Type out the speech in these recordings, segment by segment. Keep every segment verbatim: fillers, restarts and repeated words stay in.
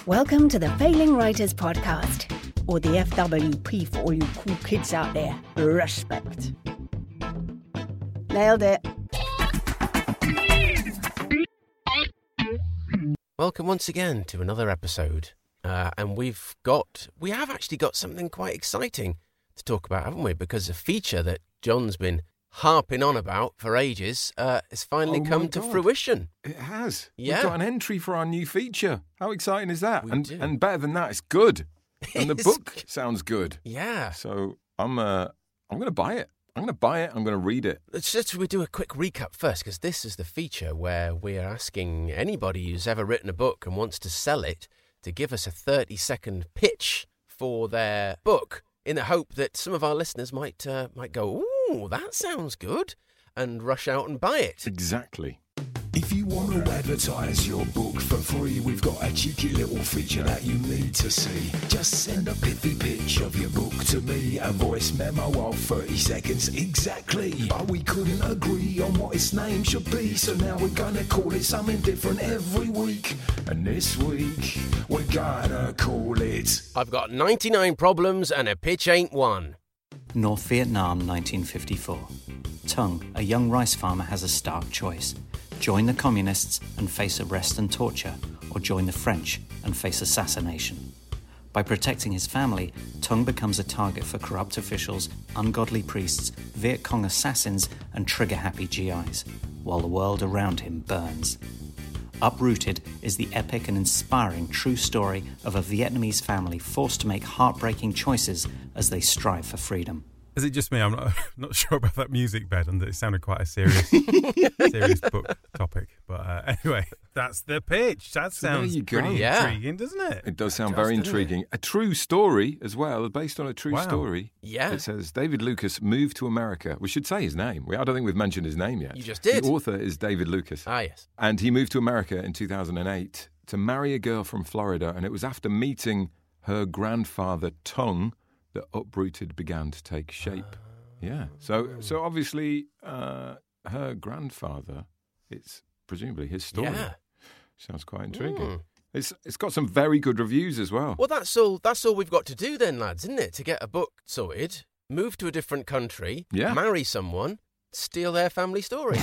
Welcome to the Failing Writers Podcast, or the F W P for all you cool kids out there. Respect. Nailed it. Welcome once again to another episode. Uh, and we've got, we have actually got something quite exciting to talk about, haven't we? Because a feature that John's been harping on about for ages uh, has finally Oh come my to God. fruition. It has. Yeah. We've got an entry for our new feature. How exciting is that? We and do. and better than that, it's good. And the It's book good. sounds good. Yeah. So I'm uh I'm gonna buy it. I'm gonna buy it. I'm gonna read it. Let's just we do a quick recap first, because this is the feature where we are asking anybody who's ever written a book and wants to sell it to give us a thirty-second pitch for their book, in the hope that some of our listeners might uh, might go, "Ooh, that sounds good," and rush out and buy it. Exactly. If you want to advertise your book for free, we've got a cheeky little feature that you need to see. Just send a pithy pitch of your book to me, a voice memo of thirty seconds exactly. But we couldn't agree on what its name should be, so now we're gonna call it something different every week. And this week, we're gonna call it... I've got ninety-nine problems and a pitch ain't one. North Vietnam, nineteen fifty-four. Tung, a young rice farmer, has a stark choice. Join the communists and face arrest and torture, or join the French and face assassination. By protecting his family, Tung becomes a target for corrupt officials, ungodly priests, Viet Cong assassins, and trigger-happy G Is, while the world around him burns. Uprooted is the epic and inspiring true story of a Vietnamese family forced to make heartbreaking choices as they strive for freedom. Is it just me? I'm not, not sure about that music bed, and it sounded quite a serious, serious book topic. But uh, anyway, that's the pitch. That So there sounds you go. pretty Yeah. intriguing, doesn't it? It does sound does, very doesn't it? intriguing. A true story as well, based on a true Wow. story. Yeah. It says David Lucas moved to America. We should say his name. We, I don't think we've mentioned his name yet. You just did. The author is David Lucas. Ah, yes. And he moved to America in two thousand eight to marry a girl from Florida. And it was after meeting her grandfather, Tung, that Uprooted began to take shape. Yeah. So so obviously uh, her grandfather, it's presumably his story. Yeah. Sounds quite intriguing. Mm. It's It's got some very good reviews as well. Well, that's all. That's all we've got to do then, lads, isn't it? To get a book sorted, move to a different country, Yeah. marry someone, steal their family story.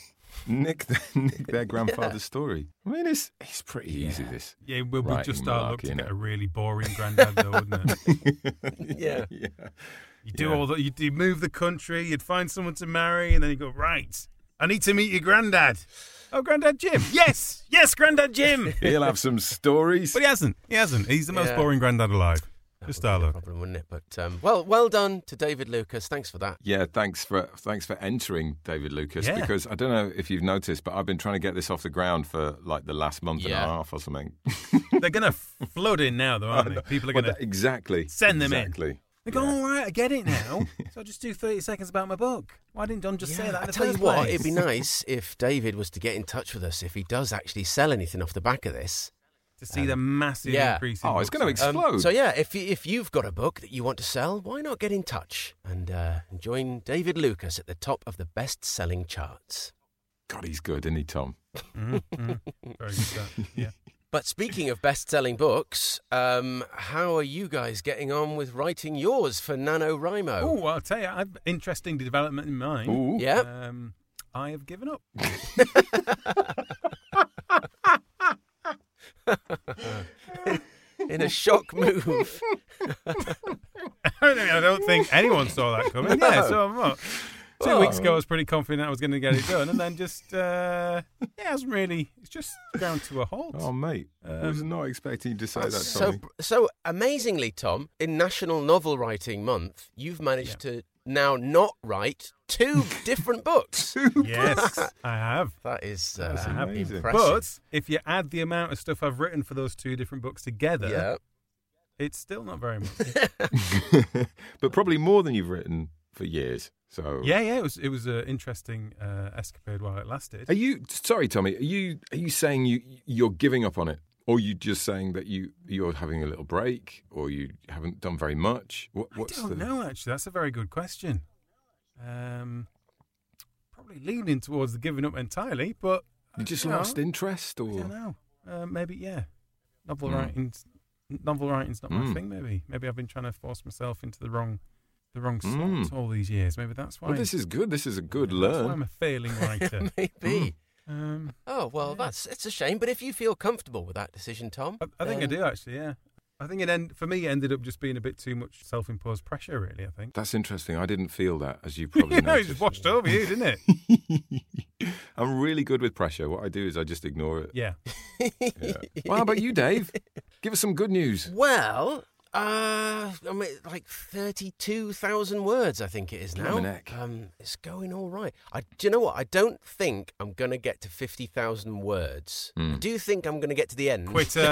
Nick, nick their grandfather's story. I mean, it's it's pretty easy, this. Yeah, we would Writing just start malarkey, looking innit? at a really boring granddad, though, wouldn't it? Yeah. yeah. You do Yeah. all that. You you move the country. You'd find someone to marry, and then you go, right. I need to meet your granddad. Oh, Granddad Jim. Yes, yes, Granddad Jim. He'll have some stories. But he hasn't. He hasn't. He's the most Yeah. boring granddad alive. That Just would our be a luck. problem, wouldn't it? But um, well, well done to David Lucas. Thanks for that. Yeah, thanks for thanks for entering, David Lucas. Yeah. Because I don't know if you've noticed, but I've been trying to get this off the ground for like the last month and Yeah. a half or something. They're going to flood in now, though, aren't they? People are Well, going to that- exactly send them in. exactly. They go, all right, I get it now. So I'll just do thirty seconds about my book. Why didn't Don just say Yeah, that in I the tell you first what, place? it'd be nice if David was to get in touch with us if he does actually sell anything off the back of this. To see the massive yeah. increase in Oh, it's book going to sales. Um, explode. so yeah, if you, if you've got a book that you want to sell, why not get in touch and uh, join David Lucas at the top of the best-selling charts? God, he's good, isn't he, Tom? Mhm, mhm. Very good stuff. Yeah. But speaking of best-selling books, um, how are you guys getting on with writing yours for NaNoWriMo? Oh, I'll tell you, I've interesting development in mine. Ooh. Yeah. Um, I have given up. In a shock move. I don't, I don't think anyone saw that coming. Yeah, so I'm not. Two Oh. weeks ago, I was pretty confident I was going to get it done, and then just uh, yeah, it hasn't really. It's just ground to a halt. Oh, mate. I was Um, not expecting you to say that, so, Tommy. so amazingly, Tom, in National Novel Writing Month, you've managed to now not write two different books. Yes, I have. That is uh, That's amazing. impressive. But if you add the amount of stuff I've written for those two different books together, yeah. it's still not very much. But probably more than you've written for years. So Yeah, yeah, it was it was an interesting uh, escapade while it lasted. Are you sorry, Tommy? Are you are you saying you you're giving up on it, or are you just saying that you you're having a little break, or you haven't done very much? What, what's I don't the... know, actually. That's a very good question. Um, probably leaning towards the giving up entirely, but You just you know, lost interest, I or don't know. Uh, maybe, yeah. Novel Mm. writing's novel writing's not Mm. my thing. Maybe maybe I've been trying to force myself into the wrong the wrong slot Mm. all these years. Maybe that's why. Well, this is good. This is a good maybe That's why learn. I'm a failing writer. Maybe. um, Oh, well, Yeah. that's it's a shame. But if you feel comfortable with that decision, Tom. I, I think I then- do actually. Yeah. I think it end, for me it ended up just being a bit too much self-imposed pressure. Really, I think. That's interesting. I didn't feel that, as you probably You know, it noticed. just washed over you, didn't it? I'm really good with pressure. What I do is I just ignore it. Yeah. Yeah. Well, how about you, Dave? Give us some good news. Well, uh, I mean, like thirty-two thousand words, I think it is now. Blimey neck. Um, it's going all right. I, do you know what? I don't think I'm going to get to fifty thousand words. Mm. I do think I'm going to get to the end. Quitter.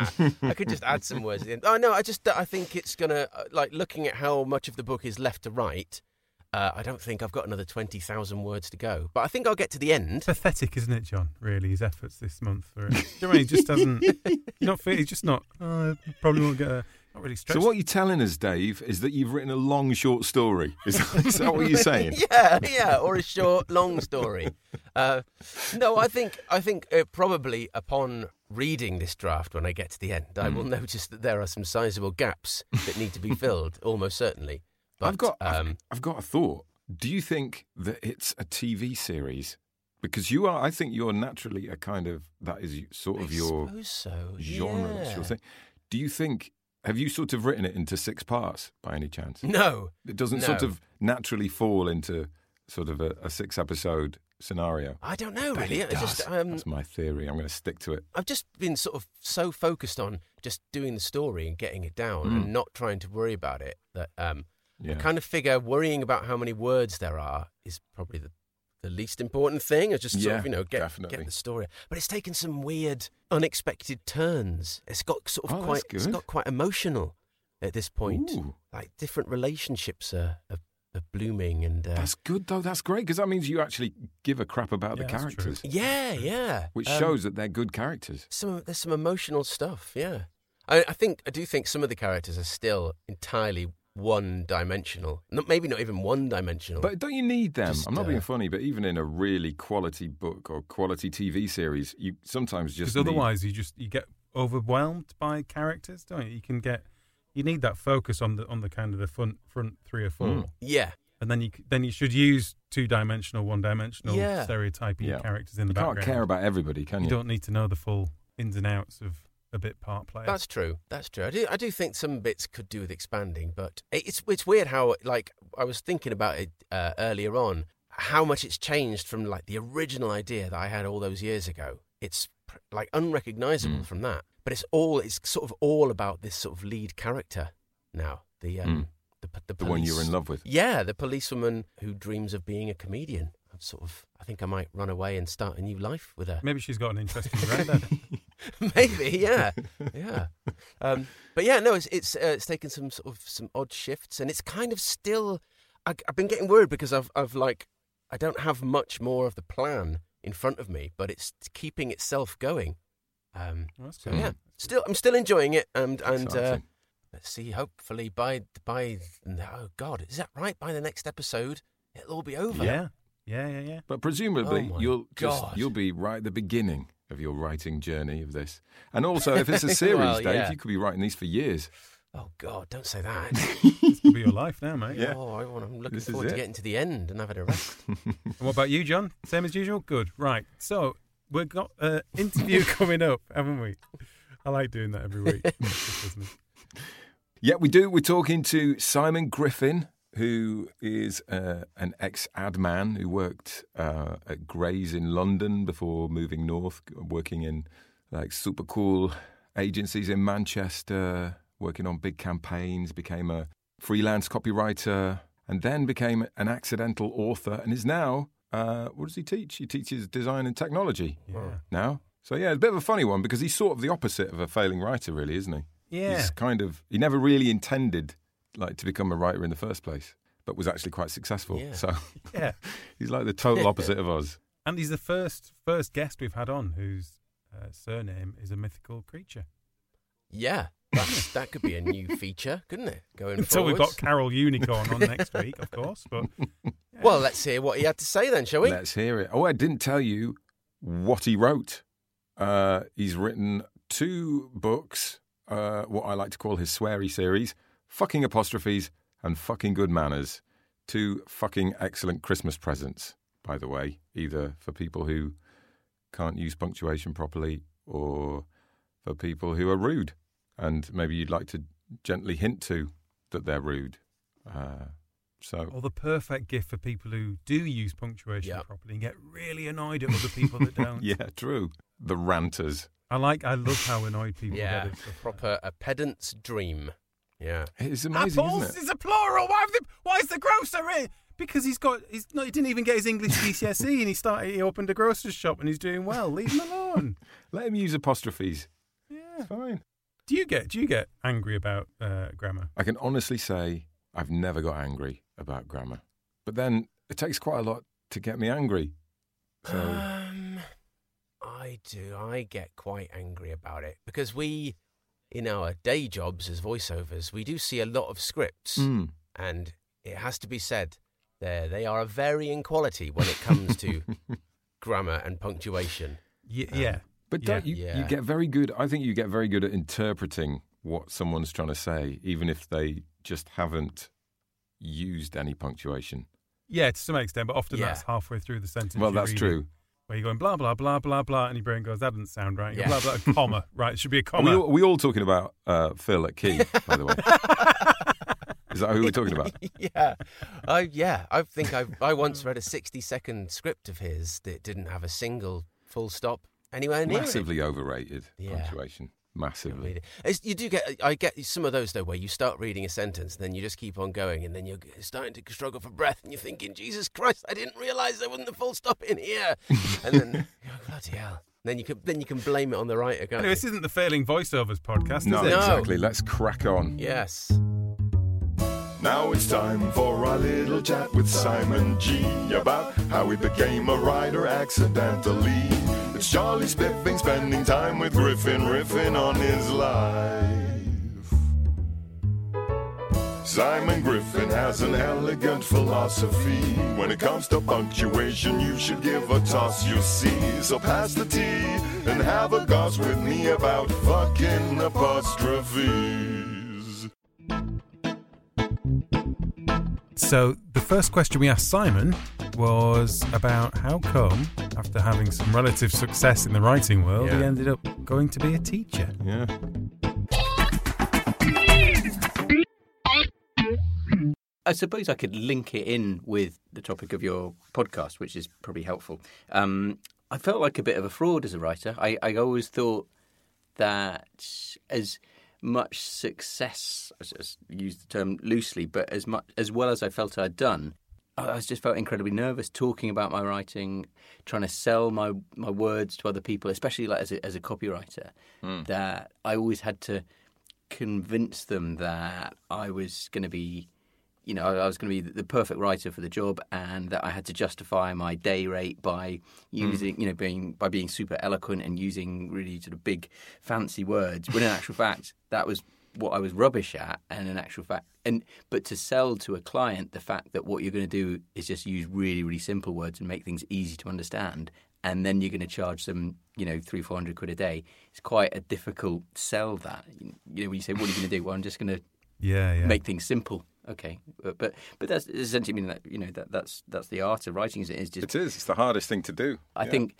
I could just add some words at the end. Oh, no, I just, I think it's going to, like, looking at how much of the book is left to write, uh, I don't think I've got another twenty thousand words to go. But I think I'll get to the end. Pathetic, isn't it, John? Really, his efforts this month. For it. Do you know what I mean? He just doesn't. You're not. Feel, he's just not. Oh, I probably won't get a. Not really stretched. So what you're telling us, Dave, is that you've written a long, short story. Is that, is that what you're saying? Yeah, yeah, or a short, long story. Uh, no, I think I think uh, probably upon reading this draft, when I get to the end, I will notice that there are some sizable gaps that need to be filled, almost certainly. But, I've got, I've, um, I've got a thought. Do you think that it's a T V series? Because you are, I think you're naturally a kind of, that is sort of I your suppose so. genre. That's yeah. your thing. Do you think, have you sort of written it into six parts by any chance? No, It doesn't No. sort of naturally fall into sort of a, a six episode scenario. I don't know But really. it It's does. just um, That's my theory. I'm going to stick to it. I've just been sort of so focused on just doing the story and getting it down Mm. and not trying to worry about it that um, Yeah. I kind of figure worrying about how many words there are is probably the, the least important thing. I just sort Yeah, of, you know, get, definitely. get the story. But it's taken some weird, unexpected turns. It's got sort of Oh, quite, that's it's good. got quite emotional at this point. Ooh. Like different relationships are, are, are blooming and uh, That's good, though. That's great, because that means you actually give a crap about Yeah, the that's true. characters, yeah, yeah. which Um, shows that they're good characters. some there's some emotional stuff. Yeah, I, I think I do think some of the characters are still entirely one-dimensional. Not maybe not even one-dimensional. But don't you need them? Just, I'm not uh, being funny, but even in a really quality book or quality T V series, you sometimes just Because need- otherwise, you just you get overwhelmed by characters, don't you? You can get. You need that focus on the on the kind of the front front three or four, Mm. yeah, and then you c- then you should use two dimensional, one dimensional, Yeah. stereotyping Yeah. characters in the you can't background. care about everybody, can you you? don't need to know the full ins and outs of a bit part player. that's true. That's true. I do I do think some bits could do with expanding, but it's it's weird how like I was thinking about it uh, earlier on how much it's changed from like the original idea that I had all those years ago. It's pr- like unrecognizable Mm. from that, but it's all it's sort of all about this sort of lead character now. The um Mm. the p- the, The one you're police- in love with. Yeah, the policewoman who dreams of being a comedian. I'm sort of, I think I might run away and start a new life with her. Maybe she's got an interesting granddad. Maybe, yeah, yeah. Um, but yeah, no, it's it's uh, it's taken some sort of some odd shifts, and it's kind of still. I, I've been getting worried because I've I've like I don't have much more of the plan in front of me, but it's keeping itself going. Um, Well, that's so good. yeah, still I'm still enjoying it, and and uh, Exciting. let's see. Hopefully by by oh god, is that right? By the next episode, it'll all be over. Yeah, yeah, yeah, yeah. But presumably, Oh my you'll just God. you'll be right at the beginning of your writing journey of this. And also, if it's a series, Well, Dave, yeah. you could be writing these for years. Oh god, don't say that. This could be your life now, mate. Yeah. Oh, I want, I'm looking This is forward to it. getting to the end and having a rest. And what about you, John? Same as usual? Good. Right. So we've got an interview coming up, haven't we? I like doing that every week. Just listening. Yeah, we do. We're talking to Simon Griffin, who is uh, an ex-ad man who worked uh, at Gray's in London before moving north, working in like super cool agencies in Manchester, working on big campaigns, became a freelance copywriter, and then became an accidental author, and is now, uh, what does he teach? He teaches design and technology Yeah. now. So yeah, it's a bit of a funny one because he's sort of the opposite of a failing writer, really, isn't he? Yeah. He's kind of, he never really intended like to become a writer in the first place, but was actually quite successful. Yeah. So Yeah. he's like the total opposite of us. And he's the first first guest we've had on whose uh, surname is a mythical creature. Yeah, that's, that could be a new feature, couldn't it? Going Until we've forwards. got Carol Unicorn on next week, of course. But Well, let's hear what he had to say then, shall we? Let's hear it. Oh, I didn't tell you what he wrote. Uh, he's written two books, uh, what I like to call his sweary series, Fucking Apostrophes and Fucking Good Manners. Two fucking excellent Christmas presents, by the way, either for people who can't use punctuation properly or for people who are rude. And maybe you'd like to gently hint to that they're rude. Uh, so, Or the perfect gift for people who do use punctuation Yep. properly and get really annoyed at other people that don't. yeah, true. The ranters. I like, I love how annoyed people Yeah, get at stuff like proper a pedant's dream. Yeah. It's amazing, Apples isn't it? is a plural. Why, have the, why is the grocer in? Because he's got, he's not, he didn't even get his English G C S E and he started, he opened a grocer's shop and he's doing well. Leave him alone. Let him use apostrophes. Yeah. It's fine. Do you get, do you get angry about uh, grammar? I can honestly say I've never got angry about grammar. But then it takes quite a lot to get me angry. So, Um, I do. I get quite angry about it because we, in our day jobs as voiceovers, we do see a lot of scripts, mm, and it has to be said, there they are of varying quality when it comes to grammar and punctuation. Y- Um, yeah. but Yeah. don't you, Yeah. you get very good, I think you get very good at interpreting what someone's trying to say, even if they just haven't used any punctuation. Yeah, to some extent, but often Yeah. that's halfway through the sentence. Well, you that's read true. it, where you're going blah, blah, blah, blah, blah, and your brain goes, that doesn't sound right. You go, Yeah. blah, blah, comma. Right, it should be a Are comma. we, all, are we all talking about uh, Phil at Key, by the way? Is that who we're talking about? yeah, I yeah. I think I I once read a sixty-second script of his that didn't have a single full stop anywhere near it. Massively overrated Yeah. punctuation. Massively. Read it. It's, you do get, I get some of those though, where you start reading a sentence, and then you just keep on going, and then you're starting to struggle for breath, and you're thinking, Jesus Christ, I didn't realise there wasn't a full stop in here, and then oh, bloody hell. Then you can then you can blame it on the writer, can't Anyway, you? this isn't the Failing Voiceovers podcast, No, is it? No. exactly. Let's crack on. Yes. Now it's time for our little chat with Simon G about how he became a writer accidentally. It's Charlie Spiffing spending time with Griffin, riffing on his life. Simon Griffin has an elegant philosophy. When it comes to punctuation, you should give a toss, you see. So pass the tea and have a goss with me about fucking apostrophes. So the first question we asked Simon was about how come, after having some relative success in the writing world, he Yeah. ended up going to be a teacher. Yeah. I suppose I could link it in with the topic of your podcast, which is probably helpful. Um, I felt like a bit of a fraud as a writer. I, I always thought that as much success, I just use the term loosely, but as much as well as I felt I'd done, I was just felt incredibly nervous talking about my writing, trying to sell my, my words to other people, especially like as a, as a copywriter, mm. that I always had to convince them that I was going to be, you know, I was going to be the perfect writer for the job, and that I had to justify my day rate by using, mm. you know, being by being super eloquent and using really sort of big, fancy words. When in actual fact, that was what I was rubbish at, and in actual fact, and but to sell to a client the fact that what you're going to do is just use really, really simple words and make things easy to understand, and then you're going to charge them, you know, three, four hundred quid a day. It's quite a difficult sell. That, you know, when you say, "What are you going to do?" Well, I'm just going to Yeah, yeah. make things simple. Okay, but but, but that's essentially mean that, you know, that that's that's the art of writing. Is it is just It is. It's the hardest thing to do. I Yeah. think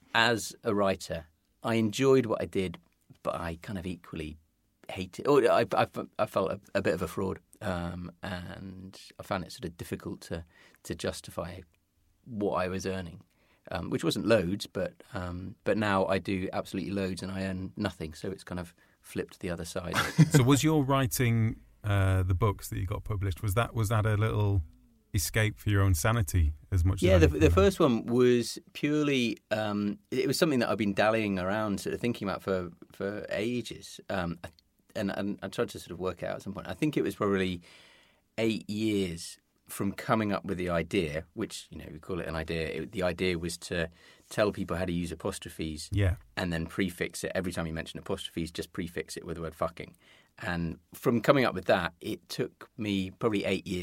as a writer, I enjoyed what I did, but I kind of equally hated. Or I I, I felt a, a bit of a fraud, um, and I found it sort of difficult to to justify what I was earning, um, which wasn't loads, but um, but now I do absolutely loads and I earn nothing. So it's kind of flipped the other side. So was your writing uh, the books that you got published, was that was that a little escape for your own sanity as much Yeah, as the, anything the else? first one was purely, um, it was something that I've been dallying around, sort of thinking about for, for ages. Um, and, and I tried to sort of work it out at some point. I think it was probably eight years from coming up with the idea, which, you know, we call it an idea. It, the idea was to tell people how to use apostrophes Yeah. and then prefix it. Every time you mention apostrophes, just prefix it with the word fucking. And from coming up with that, it took me probably eight years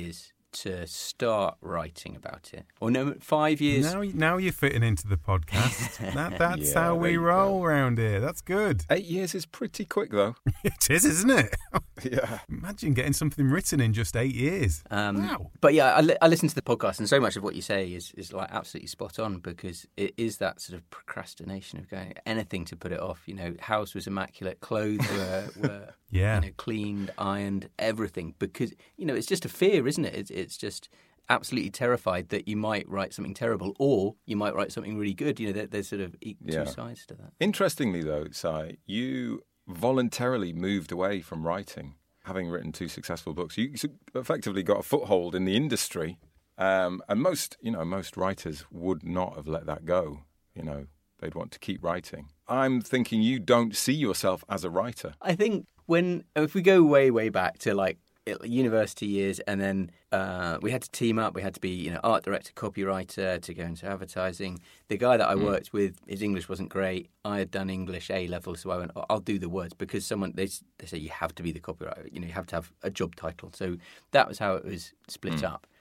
to start writing about it. Or no, five years. Now, now you're fitting into the podcast. That, that's Yeah, how there we you roll go. around here. That's good. Eight years is pretty quick, though. It is, isn't it? Yeah. Imagine getting something written in just eight years. Um, Wow. But yeah, I, li- I listen to the podcast, and so much of what you say is, is like absolutely spot on, because it is that sort of procrastination of going anything to put it off. You know, house was immaculate, clothes were, were Yeah. you know, cleaned, ironed, everything, because you know it's just a fear, isn't it? It's, it's just absolutely terrified that you might write something terrible, or you might write something really good. You know, there, there's sort of e- Yeah. two sides to that. Interestingly, though, Si, you voluntarily moved away from writing, having written two successful books. You effectively got a foothold in the industry, um, and most, you know, most writers would not have let that go. You know, they'd want to keep writing. I'm thinking you don't see yourself as a writer. I think when if we go way way back to like university years, and then uh, we had to team up. We had to be, you know, art director, copywriter to go into advertising. The guy that I Mm. worked with, his English wasn't great. I had done English A level, so I went, oh, I'll do the words, because someone they they say you have to be the copywriter. You know, you have to have a job title. So that was how it was split Mm. up.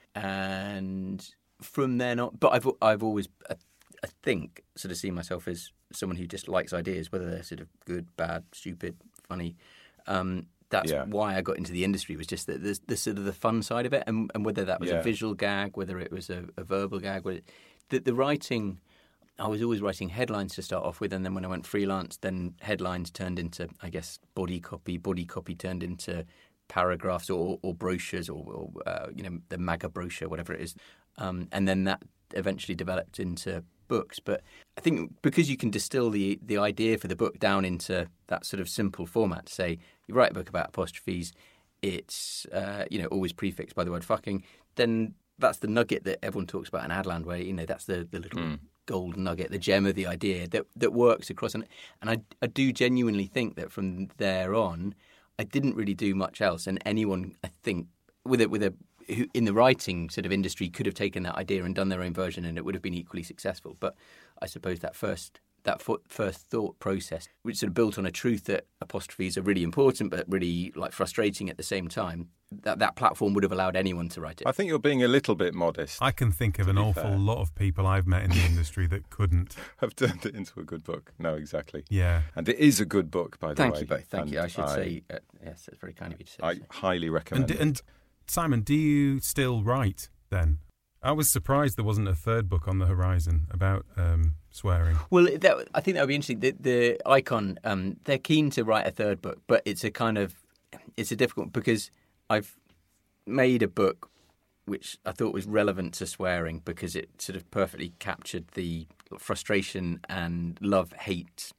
And from then on, but I've I've always I, I think sort of seen myself as someone who just likes ideas, whether they're sort of good, bad, stupid, funny. Um, That's Yeah. why I got into the industry, was just the, the, the sort of the fun side of it, and, and whether that was Yeah. a visual gag, whether it was a, a verbal gag. Whether, the, the writing, I was always writing headlines to start off with, and then when I went freelance, then headlines turned into, I guess, body copy. Body copy turned into paragraphs or, or brochures, or, or uh, you know, the MAGA brochure, whatever it is, um, and then that eventually developed into books. But I think because you can distill the the idea for the book down into that sort of simple format, to say you write a book about apostrophes, it's uh, you know, always prefixed by the word fucking, then that's the nugget that everyone talks about in Adland, where, you know, that's the, the little Mm. gold nugget, the gem of the idea that that works across. And, and I, I do genuinely think that from there on, I didn't really do much else. And anyone, I think, with a, with a who in the writing sort of industry could have taken that idea and done their own version, and it would have been equally successful. But I suppose that first that fo- first thought process, which sort of built on a truth that apostrophes are really important but really like frustrating at the same time, that that platform would have allowed anyone to write it. I think you're being a little bit modest. I can think of To an be awful fair. lot of people I've met in the industry that couldn't. Have turned it into a good book. No, exactly. Yeah. And it is a good book, by the Thank way. you both. Thank And you. I should I, say, uh, yes, that's very kind of you to say. I so. highly And, recommend d- it. and Simon, do you still write then? I was surprised there wasn't a third book on the horizon about um, swearing. Well, that, I think that would be interesting. The, the Icon, um, they're keen to write a third book, but it's a kind of, it's a difficult, because I've made a book which I thought was relevant to swearing, because it sort of perfectly captured the frustration and love-hate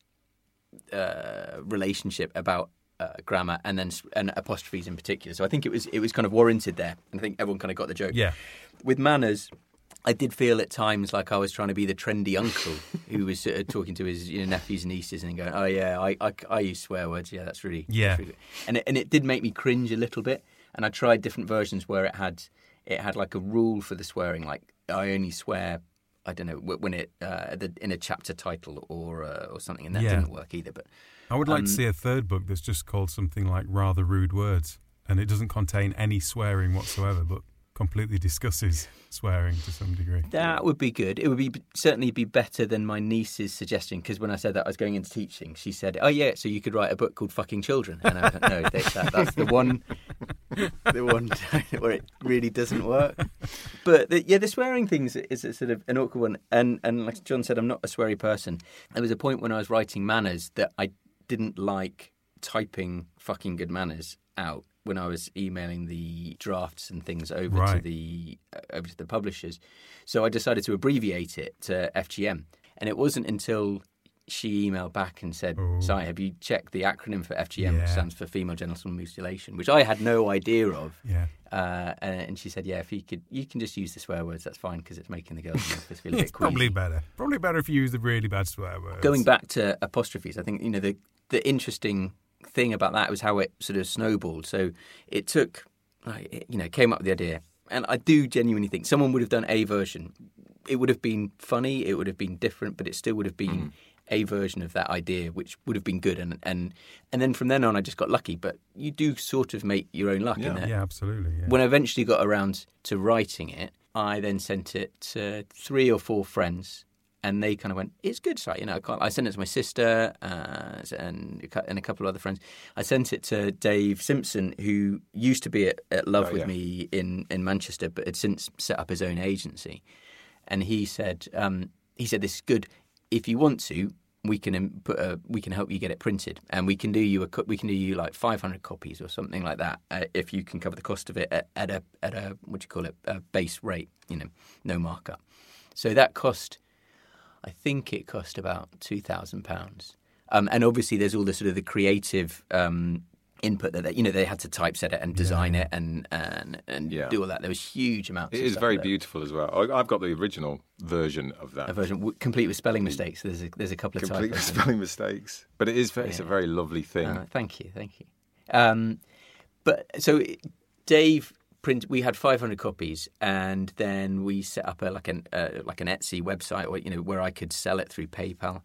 uh, relationship about uh, grammar and then s- and apostrophes in particular. So I think it was it was kind of warranted there, and I think everyone kind of got the joke. Yeah. With manners, I did feel at times like I was trying to be the trendy uncle who was uh, talking to his, you know, nephews and nieces and going, "Oh yeah, I, I, I use swear words. Yeah, that's really Yeah. that's really good." And it, and it did make me cringe a little bit. And I tried different versions where it had it had like a rule for the swearing, like I only swear, I don't know, wh- when it uh, the, in a chapter title or uh, or something, and that Yeah. didn't work either. But I would like Um, to see a third book that's just called something like Rather Rude Words, and it doesn't contain any swearing whatsoever, but completely discusses swearing to some degree. that would be good. It would be certainly be better than my niece's suggestion, because when I said that I was going into teaching, she said, "Oh yeah, so you could write a book called Fucking Children." And I was like, "No, that, that, that's the one, the one time where it really doesn't work." But the, yeah, the swearing thing is, is a sort of an awkward one. And and like John said, I'm not a sweary person. There was a point when I was writing manners that I didn't like typing "fucking good manners" out when I was emailing the drafts and things over to Right. the uh, over to the publishers. So I decided to abbreviate it to F G M. And it wasn't until she emailed back and said, Oh. "Si, have you checked the acronym for F G M, which Yeah. stands for female genital mutilation," which I had no idea of. Yeah. Uh, and, and she said, "Yeah, if you could, you can just use the swear words. That's fine, because it's making the girls in the office feel a It's bit queasy." probably better. Probably better if you use the really bad swear words. Going back to apostrophes, I think, you know, the the interesting thing about that was how it sort of snowballed. So it took, like, it, you know, came up with the idea, and I do genuinely think someone would have done a version. It would have been funny, it would have been different, but it still would have been a version of that idea, which would have been good. And and, and then from then on, I just got lucky. But you do sort of make your own luck Yeah. in there. Yeah, absolutely. Yeah. When I eventually got around to writing it, I then sent it to three or four friends, and they kind of went, "It's good, Si." You know, I, can't, I sent it to my sister uh, and a cou- and a couple of other friends. I sent it to Dave Simpson, who used to be at, at Love Oh, with yeah. me in, in Manchester, but had since set up his own agency. And he said, um, "He said this is good. If you want to, we can um, put a, we can help you get it printed, and we can do you a co- we can do you like five hundred copies or something like that uh, if you can cover the cost of it at, at a at a what do you call it a base rate, you know, no markup." So that cost, I think it cost about two thousand pounds, um, and obviously there's all the sort of the creative um, input that they, you know they had to typeset it and design Yeah. it and and and Yeah. do all that. There was huge amounts. It of is stuff very there. beautiful as well. I- I've got the original version of that. A version w- complete with spelling mistakes. There's a, there's a couple of Complete with typos. spelling mistakes. But it is ve- it's a Yeah. very lovely thing. Uh, thank you, thank you. Um, but so Dave print. We had five hundred copies, and then we set up a like an uh, like an Etsy website, or you know, where I could sell it through PayPal,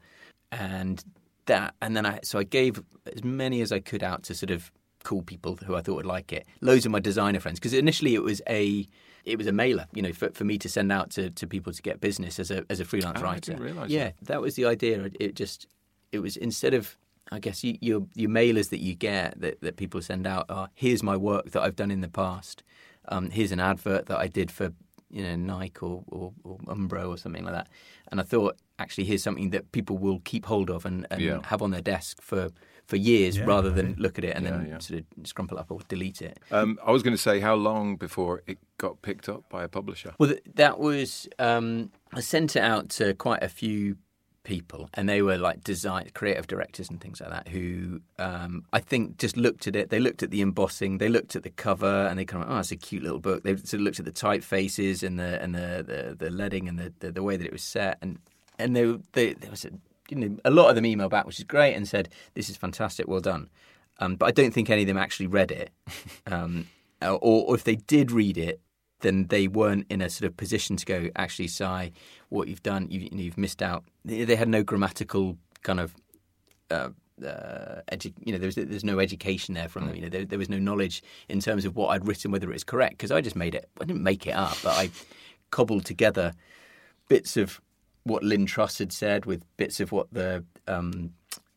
and that. And then I so I gave as many as I could out to sort of cool people who I thought would like it. Loads of my designer friends, because initially it was a it was a mailer, you know, for, for me to send out to, to people to get business as a as a freelance Oh, I writer. didn't realise yeah, that. that was the idea. It just it was instead of I guess you, your your mailers that you get that, that people send out are here's my work that I've done in the past. Um, here's an advert that I did for you know Nike or, or, or Umbro or something like that. And I thought actually here's something that people will keep hold of and, and Yeah. have on their desk for, for years Yeah, rather than yeah. look at it and Yeah, then yeah. sort of scrumple up or delete it. Um, I was going to say, how long before it got picked up by a publisher? Well, th- that was um, I sent it out to quite a few people, and they were like design creative directors and things like that who um, I think just looked at it. They looked at the embossing, they looked at the cover, and they kind of oh, it's a cute little book. They sort of looked at the typefaces and the and the the, the leading and the, the the way that it was set, and and they they there was a, you know a lot of them emailed back, which is great, and said this is fantastic, well done. Um, but I don't think any of them actually read it, um, or, or if they did read it, then they weren't in a sort of position to go, actually, Si, what you've done, you, you've missed out. They, they had no grammatical kind of, uh, uh, edu- you know, there was there's no education there from them. You know, there, there was no knowledge in terms of what I'd written, whether it was correct, because I just made it. I didn't make it up, but I cobbled together bits of what Lynn Truss had said with bits of what the um,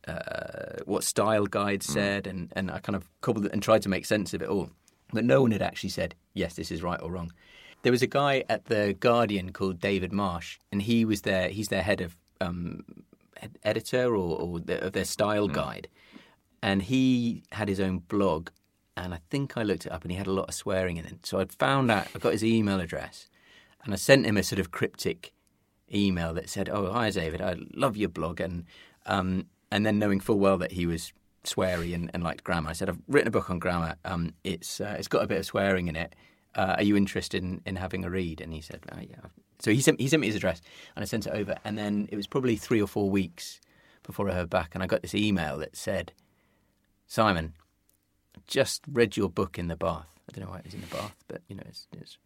uh, what Style Guide said, and, and I kind of cobbled it and tried to make sense of it all. But no one had actually said, yes, this is right or wrong. There was a guy at The Guardian called David Marsh, and he was there. He's their head of um, ed- editor or, or the, of their style guide. And he had his own blog, and I think I looked it up, and he had a lot of swearing in it. So I found out, I got his email address, and I sent him a sort of cryptic email that said, oh, hi, David, I love your blog. And um, and then knowing full well that he was sweary and, and liked grammar, I said, I've written a book on grammar. Um, it's uh, it's got a bit of swearing in it. Uh, are you interested in, in having a read? And he said, oh, yeah. So he sent he sent me his address, and I sent it over. And then it was probably three or four weeks before I heard back, and I got this email that said, Simon, I just read your book in the bath. I don't know why it was in the bath, but you know, it's it's,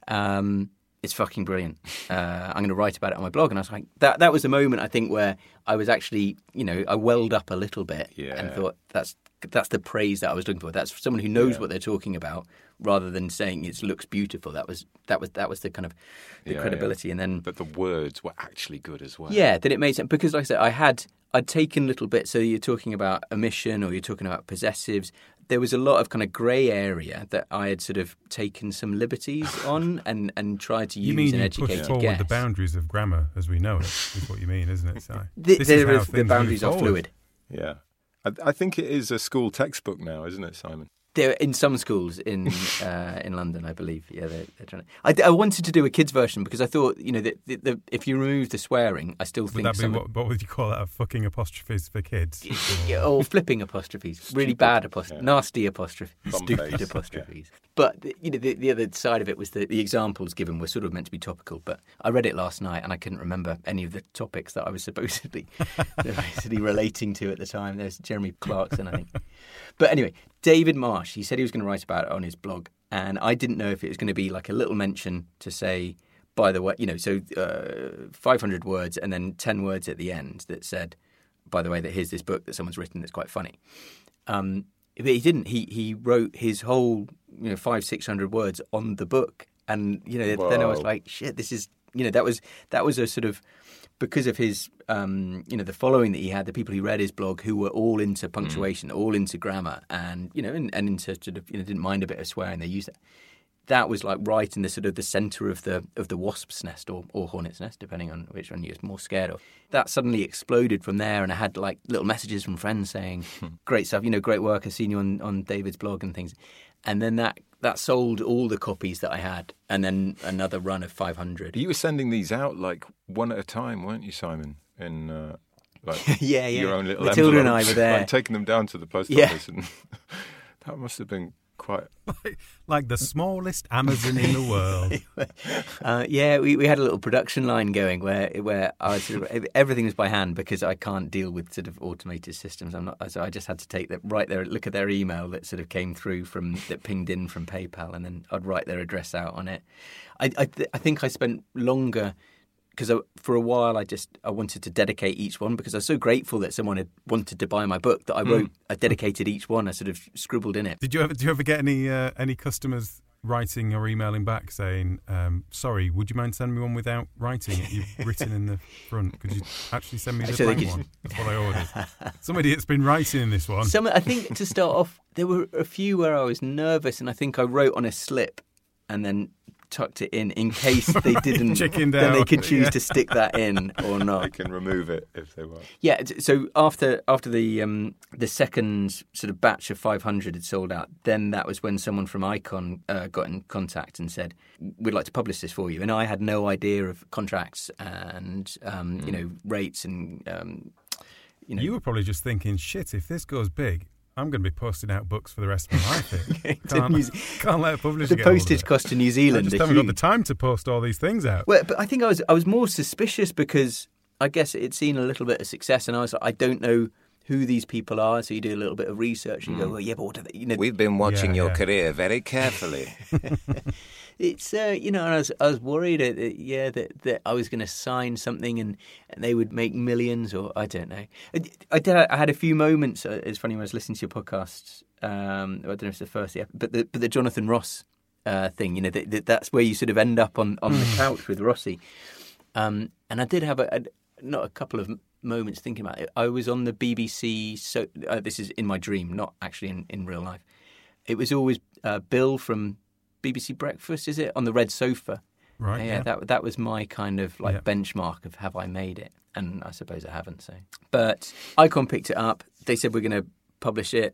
um, it's fucking brilliant. Uh, I'm going to write about it on my blog. And I was like, that that was a moment I think where I was actually, you know, I welled up a little bit Yeah. and thought that's that's the praise that I was looking for. That's someone who knows Yeah. what they're talking about, rather than saying it looks beautiful. That was that was that was the kind of the Yeah, credibility. And then But the words were actually good as well. yeah, then it made sense because, like I said, I had I'd taken little bits. So you're talking about omission, or you're talking about possessives. There was a lot of kind of grey area that I had sort of taken some liberties on and, and tried to use You mean an you educated push forward guess. the boundaries of grammar as we know it, is what you mean, isn't it, Si? The, This is there how is- the things boundaries move are forward. fluid. Yeah. I, I think it is a school textbook now, isn't it, Simon? They're in some schools in uh, in London, I believe. Yeah, they're, they're trying to. I, I wanted to do a kids version because I thought, you know, that the, the, if you remove the swearing, I still Would think that be some what, what would you call that? A fucking apostrophes for kids? Yeah, or flipping apostrophes, really Stupid, bad apostrophes, yeah. nasty apostrophes, Bum stupid face, apostrophes. But you know, the, the other side of it was that the examples given were sort of meant to be topical. But I read it last night and I couldn't remember any of the topics that I was supposedly supposedly relating to at the time. There's Jeremy Clarkson, I think. But anyway, David Marsh, he said he was going to write about it on his blog, and I didn't know if it was going to be like a little mention to say, by the way, you know, so uh, five hundred words and then ten words at the end that said, by the way, that here's this book that someone's written that's quite funny. Um, but he didn't. He he wrote his whole, you know, five, six hundred words on the book. And, you know, Whoa. Then I was like, shit, this is, you know, that was that was a sort of, because of his, um, you know, the following that he had, the people who read his blog who were all into punctuation, mm. all into grammar, and, you know, and, and into sort of, you know, didn't mind a bit of swearing. They used it. That was like right in the sort of the centre of the of the wasp's nest or, or hornet's nest, depending on which one you're more scared of. That suddenly exploded from there, and I had like little messages from friends saying, "Great stuff, you know, great work. I've seen you on, on David's blog and things." And then that that sold all the copies that I had, and then another run of five hundred. You were sending these out like one at a time, weren't you, Simon? In uh, like yeah, yeah, your own little Matilda and I were there, like taking them down to the post yeah. office, and that must have been quite like, like the smallest Amazon in the world. uh, yeah, we, we had a little production line going where where I sort of, everything was by hand because I can't deal with sort of automated systems. I'm not, so I just had to take that right there, look at their email that sort of came through from that pinged in from PayPal, and then I'd write their address out on it. I I, th- I think I spent longer. Because for a while I just I wanted to dedicate each one because I was so grateful that someone had wanted to buy my book that I wrote, mm. I dedicated each one. I sort of scribbled in it. Did you ever, did you ever get any uh, any customers writing or emailing back saying, um, "Sorry, would you mind sending me one without writing it? You've written in the front. Could you actually send me the actually, blank one? That's what I ordered." Somebody that's been writing in this one. Some, I think to start off, there were a few where I was nervous, and I think I wrote on a slip, and then tucked it in in case they didn't. Chickened then out. they could choose Yeah. to stick that in or not. They can remove it if they want. Yeah. So after after the um, the second sort of batch of five hundred had sold out, then that was when someone from Icon uh, got in contact and said, "We'd like to publish this for you." And I had no idea of contracts and um, mm. you know rates and um, you know. You were probably just thinking, "Shit, if this goes big, I'm going to be posting out books for the rest of my life. can't, New- can't let a publisher the get hold of postage it. cost to New Zealand. I just are haven't huge. got the time to post all these things out. Well, but I think I was I was more suspicious because I guess it had seen a little bit of success, and I was like, I don't know who these people are. So you do a little bit of research, and you go, well, yeah, but what are they? You know, We've been watching Yeah, your yeah. career very carefully. it's uh, you know, and I was I was worried, that, that, yeah, that, that I was going to sign something and, and they would make millions, or I don't know. I, I did. I had a few moments. Uh, it's funny when I was listening to your podcast. Um, I don't know if it's the first, ep- but the but the Jonathan Ross uh, thing. You know, that, that, that's where you sort of end up on, on the couch with Rossi. Um, and I did have a, a not a couple of moments thinking about it. I was on the B B C. So uh, this is in my dream, not actually in, in real life. It was always uh, Bill from B B C Breakfast, is it, on the red sofa? Right. Yeah, Yeah. that that was my kind of like Yeah. benchmark of have I made it, and I suppose I haven't. So, but Icon picked it up. They said we're going to publish it.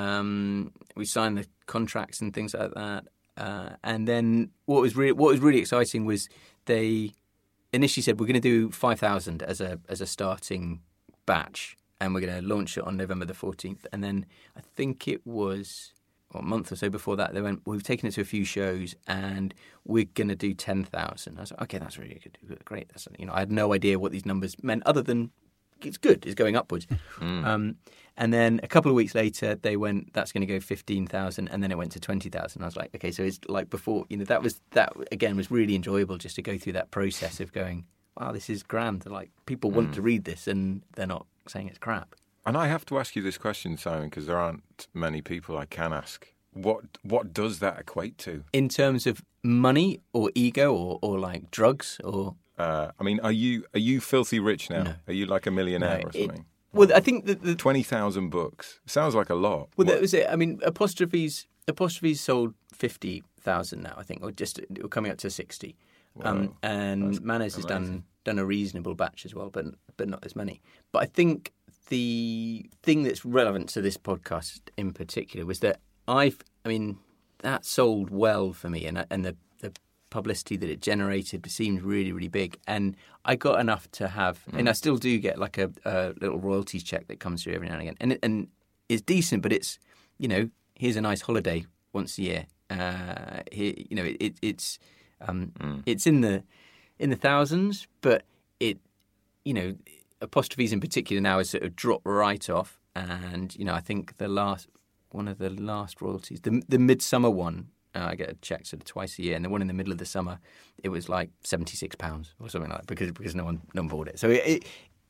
Um, we signed the contracts and things like that. Uh, and then what was really what was really exciting was they initially said we're going to do five thousand as a as a starting batch, and we're going to launch it on November the fourteenth. And then I think it was well, a month or so before that, they went, well, we've taken it to a few shows and we're going to do ten thousand. I was like, okay, that's really good. Great. That's, you know, I had no idea what these numbers meant other than it's good. It's going upwards. Mm. Um, and then a couple of weeks later, they went, that's going to go fifteen thousand. And then it went to twenty thousand. I was like, okay, so it's like before, you know, that was, that again was really enjoyable just to go through that process of going, wow, this is grand. Like people want Mm. to read this and they're not saying it's crap. And I have to ask you this question, Simon, because there aren't many people I can ask. What what does that equate to? In terms of money or ego or, or like drugs or... Uh, I mean, are you are you filthy rich now? No. Are you like a millionaire No, or it- something? Well, I think that the... Twenty thousand books sounds like a lot. Well, What- that was it. I mean, Apostrophes Apostrophes sold fifty thousand now, I think, or just we're coming up to sixty. Um, Wow. and That's Manners has done amazing. done a reasonable batch as well, but but not as many. But I think the thing that's relevant to this podcast in particular was that I've, I mean, that sold well for me, and and the the publicity that it generated seemed really, really big. And I got enough to have, and I still do get like a, a little royalties check that comes through every now and again, and it, and it's decent, but it's, you know, here's a nice holiday once a year. Uh, here, you know, it, it, it's um, Mm. it's in the in the thousands, but it, you know, Apostrophes in particular now has sort of dropped right off, and you know, I think the last one of the last royalties, the the Midsummer one. Uh, I get a check sort of twice a year, and the one in the middle of the summer, it was like seventy six pounds or something like that because because no one no one bought it. So it, it,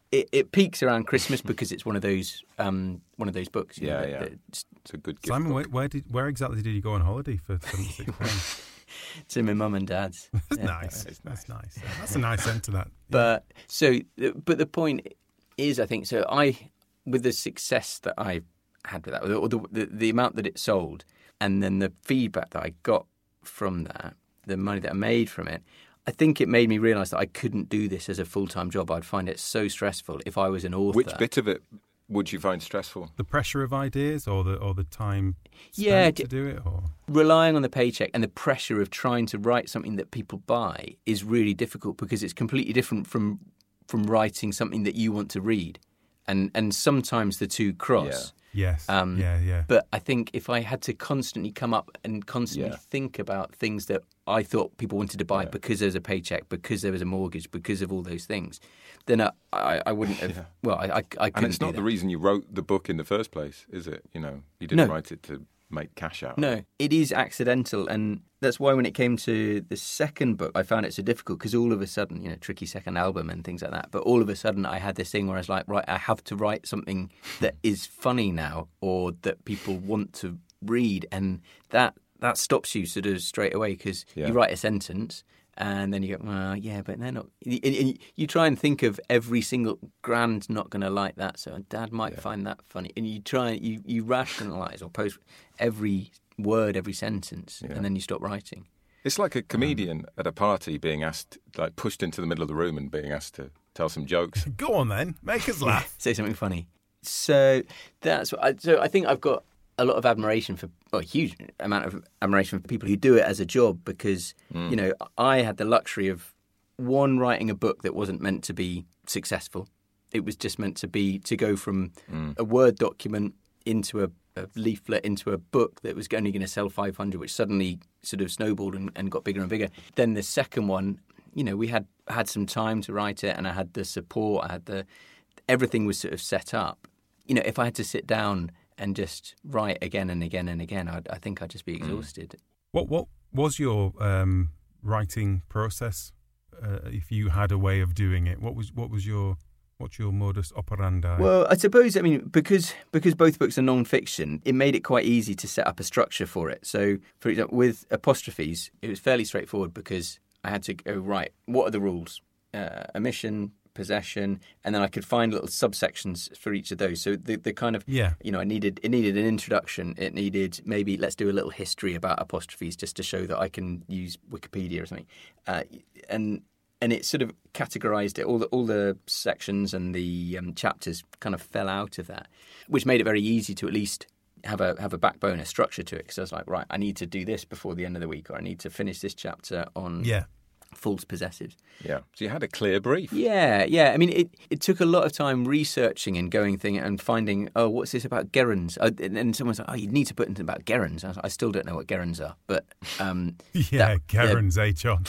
it, it peaks around Christmas because it's one of those um, one of those books. You Yeah, know, yeah. that- that's It's a good gift Simon, where, book. where did where exactly did you go on holiday for seventy-six pounds? to my mum and dad's. That's Yeah. nice. It's That's nice. Yeah, that's a nice end to that. Yeah. But so, but the point is, I think so. I, with the success that I had with that, or the, the the amount that it sold, and then the feedback that I got from that, the money that I made from it, I think it made me realise that I couldn't do this as a full time job. I'd find it so stressful if I was an author. Which bit of it would you find stressful? The pressure of ideas, or the or the time spent Yeah, to d- do it, or Relying on the paycheck and the pressure of trying to write something that people buy is really difficult because it's completely different from from writing something that you want to read, and and sometimes the two cross. yes, Um, yeah, yeah. But I think if I had to constantly come up and constantly Yeah. think about things that I thought people wanted to buy Yeah. because there was a paycheck, because there was a mortgage, because of all those things, then I, I, I wouldn't have. Yeah. Well, I, I, I couldn't And it's do not the that. reason you wrote the book in the first place, is it? You know, you didn't No. write it to make cash out. No, it is accidental, and that's why when it came to the second book, I found it so difficult because all of a sudden, you know, tricky second album and things like that. But all of a sudden, I had this thing where I was like, right, I have to write something that is funny now, or that people want to read, and that that stops you sort of straight away because Yeah. you write a sentence. And then you go, well, yeah, but they're not. And and you try and think of every single grand's not going to like that, so Dad might Yeah. find that funny. And you try, you you rationalise or post every word, every sentence, Yeah. and then you stop writing. It's like a comedian at a party being asked, like pushed into the middle of the room and being asked to tell some jokes. Go on then, make us laugh. Say something funny. So that's what I, so I think I've got a lot of admiration for, well, a huge amount of admiration for people who do it as a job because, you know, I had the luxury of, one, writing a book that wasn't meant to be successful. It was just meant to be, to go from a Word document into a, a leaflet, into a book that was only going to sell five hundred, which suddenly sort of snowballed and, and got bigger and bigger. Then the second one, you know, we had had some time to write it and I had the support, I had the, everything was sort of set up. You know, if I had to sit down and just write again and again and again, I'd, I think I'd just be exhausted. What what was your um, writing process? Uh, if you had a way of doing it, what was what was your what's your modus operandi? Well, I suppose, I mean, because because both books are non-fiction, it made it quite easy to set up a structure for it. So, for example, with apostrophes, it was fairly straightforward because I had to go, right, what are the rules? Uh, omission, possession, and then I could find little subsections for each of those. So the the kind of, Yeah. you know, I needed it needed an introduction. It needed maybe let's do a little history about apostrophes just to show that I can use Wikipedia or something, uh, and and it sort of categorized it. All the all the sections and the um, chapters kind of fell out of that, which made it very easy to at least have a have a backbone, a structure to it. Because I was like, right, I need to do this before the end of the week, or I need to finish this chapter on yeah. false possessives. Yeah. So you had a clear brief. Yeah, yeah. I mean, it, it took a lot of time researching and going thing and finding, oh, what's this about Gerunds? Uh, and then someone's like, oh, you need to put in about Gerunds. I, was like, I still don't know what Gerunds are, but um, Yeah, that- Gerunds, eh, John?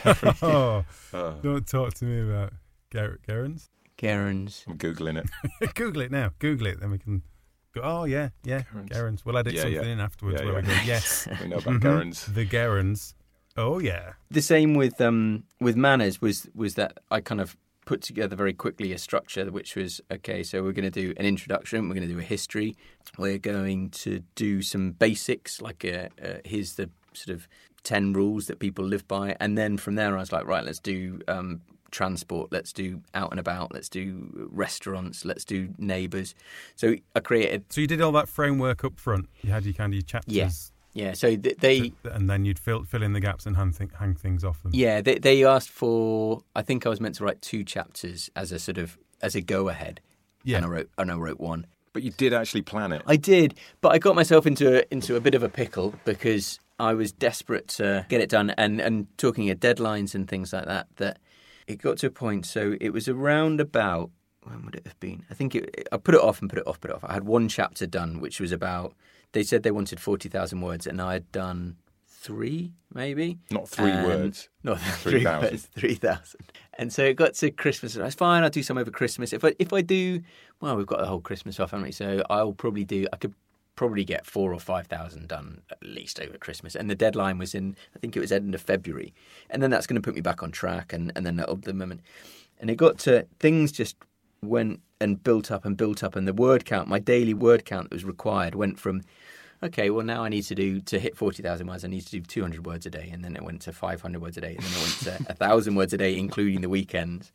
oh, Oh, don't talk to me about Ger- Gerunds. Gerunds. I'm Googling it. Google it now. Google it, then we can go, oh, yeah, yeah, Gerunds. Gerunds. We'll edit Yeah, something yeah. in afterwards Yeah, where yeah. we go, yes. We know about Mhm. Gerunds. The Gerunds. Oh, yeah. The same with um, with manners was was that I kind of put together very quickly a structure which was, okay, so we're going to do an introduction, we're going to do a history, we're going to do some basics, like uh uh, here's the sort of ten rules that people live by, and then from there I was like, right, let's do um, transport, let's do out and about, let's do restaurants, let's do neighbours. So I created, So you did all that framework up front. You had your kind of your chapters. Yeah. yeah, so th- they... And then you'd fill fill in the gaps and hang, th- hang things off them. Yeah, they, they asked for. I think I was meant to write two chapters as a sort of as a go ahead. Yeah. and I wrote and I wrote one. But you did actually plan it. I did, but I got myself into a, into a bit of a pickle because I was desperate to get it done, and and talking of deadlines and things like that. That it got to a point. So it was around about, when would it have been? I think it, I put it off and put it off, put it off. I had one chapter done, which was about. They said they wanted forty thousand words, and I had done three, maybe. Not three And- words. No, Three three thousand. words, three thousand. And so it got to Christmas, and I was fine. I'll do some over Christmas. If I if I do, well, we've got the whole Christmas off, haven't we? So I'll probably do. I could probably get four or five thousand done at least over Christmas. And the deadline was in, I think it was end of February, and then that's going to put me back on track, and and then that'll the moment. And it got to things just went and built up and built up, and the word count, my daily word count that was required, went from, okay, well, now I need to do, to hit forty thousand words, I need to do two hundred words a day, and then it went to five hundred words a day, and then it went to one thousand words a day, including the weekends.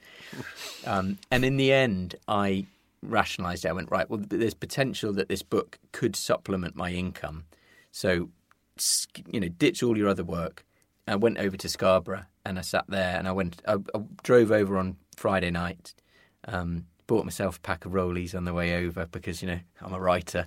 Um, and in the end, I rationalised it. I went, right, well, there's potential that this book could supplement my income. So, you know, ditch all your other work. I went over to Scarborough, and I sat there, and I went, I, I drove over on Friday night, um, bought myself a pack of rollies on the way over because, you know, I'm a writer.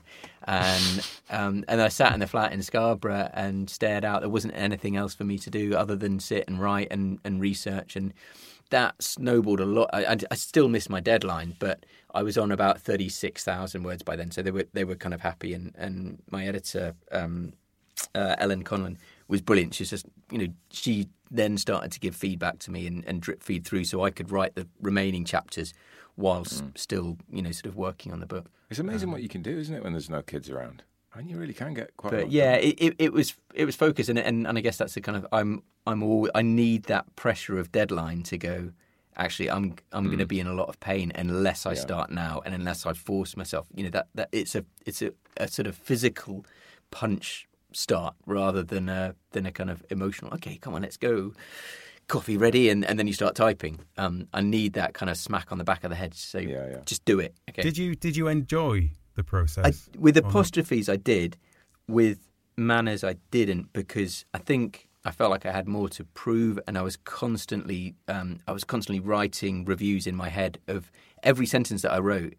And um, and I sat in the flat in Scarborough and stared out. There wasn't anything else for me to do other than sit and write and, and research. And that snowballed a lot. I, I, I still missed my deadline, but I was on about thirty-six thousand words by then. So they were they were kind of happy. And, and my editor, um, uh, Ellen Conlon, was brilliant. She's just, you know, she then started to give feedback to me and, and drip feed through so I could write the remaining chapters whilst mm. still, you know, sort of working on the book. It's amazing um, what you can do, isn't it, when there's no kids around? And you really can get quite but a lot yeah, done. it, it, it was it was focused, and, and and I guess that's the kind of I'm I'm all I need that pressure of deadline to go. Actually, I'm I'm mm. going to be in a lot of pain unless I yeah. start now, and unless I force myself. You know, that, that it's a it's a, a sort of physical punch start rather than a than a kind of emotional. Okay, come on, let's go. Coffee ready, and, and then you start typing. Um, I need that kind of smack on the back of the head. So yeah, yeah. just do it. Okay. Did you did you enjoy the process? I, with apostrophes, I did. With manners, I didn't, because I think I felt like I had more to prove, and I was constantly um, I was constantly writing reviews in my head of every sentence that I wrote.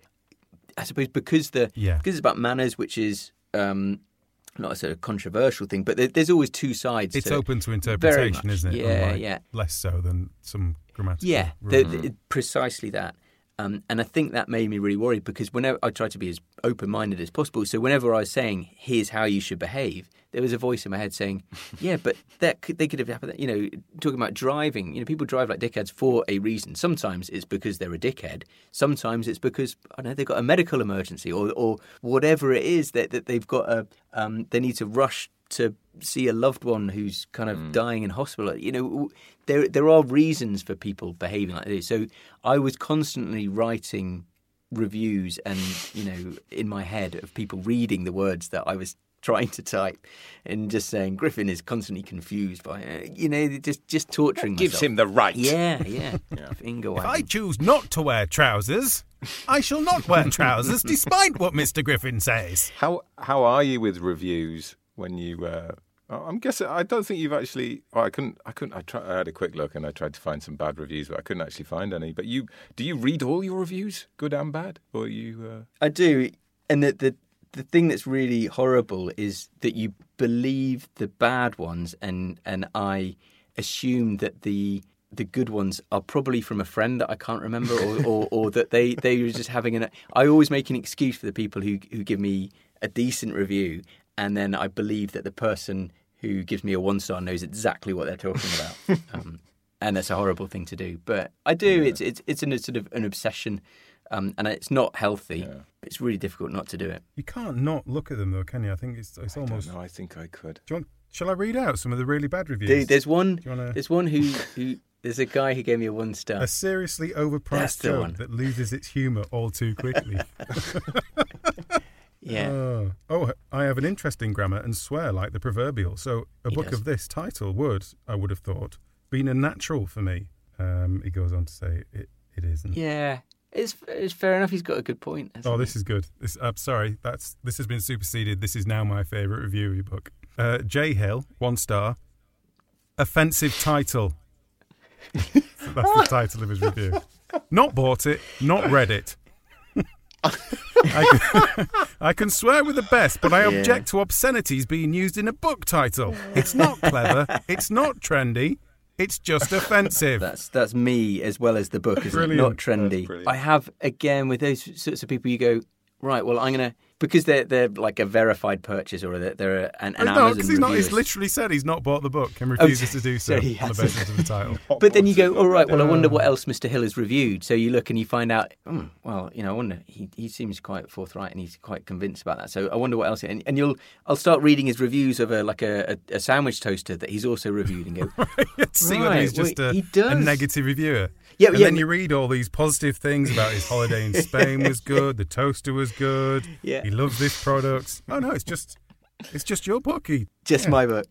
I suppose because the yeah. because it's about manners, which is. Um, Not a sort of controversial thing, but there, there's always two sides. It's to open to Very interpretation, much. isn't it? Yeah, Unlike yeah. Less so than some grammatical. Yeah, rules. the, the, precisely that. Um, and I think that made me really worried because whenever I tried to be as open-minded as possible, so whenever I was saying, here's how you should behave, there was a voice in my head saying, yeah, but that could, they could have happened. You know, talking about driving, you know, people drive like dickheads for a reason. Sometimes it's because they're a dickhead. Sometimes it's because, I don't know, they've got a medical emergency or, or whatever it is that, that they've got a, um, they need to rush to see a loved one who's kind of mm. dying in hospital. You know, there there are reasons for people behaving like this. So I was constantly writing reviews and, you know, in my head of people reading the words that I was trying to type and just saying Griffin is constantly confused by, uh, you know, just, just torturing that gives myself. him the right. Yeah, yeah. yeah. Finger if I choose not to wear trousers, I shall not wear trousers despite what Mister Griffin says. How how are you with reviews when you... Uh, I'm guessing... I don't think you've actually... Oh, I couldn't... I couldn't. I, tried, I had a quick look and I tried to find some bad reviews, but I couldn't actually find any. But you... Do you read all your reviews, good and bad? Or you... Uh... I do. And the, the the thing that's really horrible is that you believe the bad ones, and, and I assume that the... the good ones are probably from a friend that I can't remember, or, or, or that they, they were just having an... I always make an excuse for the people who, who give me a decent review, and then I believe that the person who gives me a one-star knows exactly what they're talking about. um, and that's a horrible thing to do. But I do. Yeah. It's it's it's an, sort of an obsession, um, and it's not healthy. Yeah. It's really difficult not to do it. You can't not look at them, though, can you? I think it's, it's I almost... No, I think I could. Do you want, shall I read out some of the really bad reviews? Dude, there's one, wanna... there's one who... who There's a guy who gave me a one star. A seriously overpriced joke one. that loses its humour all too quickly. yeah. Oh. oh, I have an interesting grammar and swear like the proverbial. So a He book does. of this title would, I would have thought, been a natural for me. Um, he goes on to say it, it isn't. Yeah. It's, it's fair enough. He's got a good point. Oh, he? this is good. This, I'm sorry. That's This has been superseded. This is now my favourite review of your book. Uh, J Hill, one star. Offensive title. That's the title of his review. Not bought it, not read it. I, can, I can swear with the best, but I Yeah. object to obscenities being used in a book title. It's not clever, it's not trendy, it's just offensive. That's that's me as well as the book, isn't it? Brilliant. Not trendy. That's brilliant. I have, again, with those sorts of people, you go, right, well, I'm going to... because they're they're like a verified purchase or they're, they're an, an no, Amazon because he's not. He's reviewer. literally said he's not bought the book and refuses to do so so he on the hasn't. basis of the title. But then you go, all right, well, I wonder what else Mister Hill has reviewed. So you look and you find out, hmm, well, you know, I wonder, he, he seems quite forthright and he's quite convinced about that. So I wonder what else. And, and you'll, I'll start reading his reviews of a like a, a, a sandwich toaster that he's also reviewed and go, See whether right, he's just well, a, he does. a negative reviewer. Yeah, and yeah, then but- you read all these positive things about his holiday in Spain was good, the toaster was good, Yeah. he loves this product. Oh no, it's just it's just your book. He, just yeah. my book.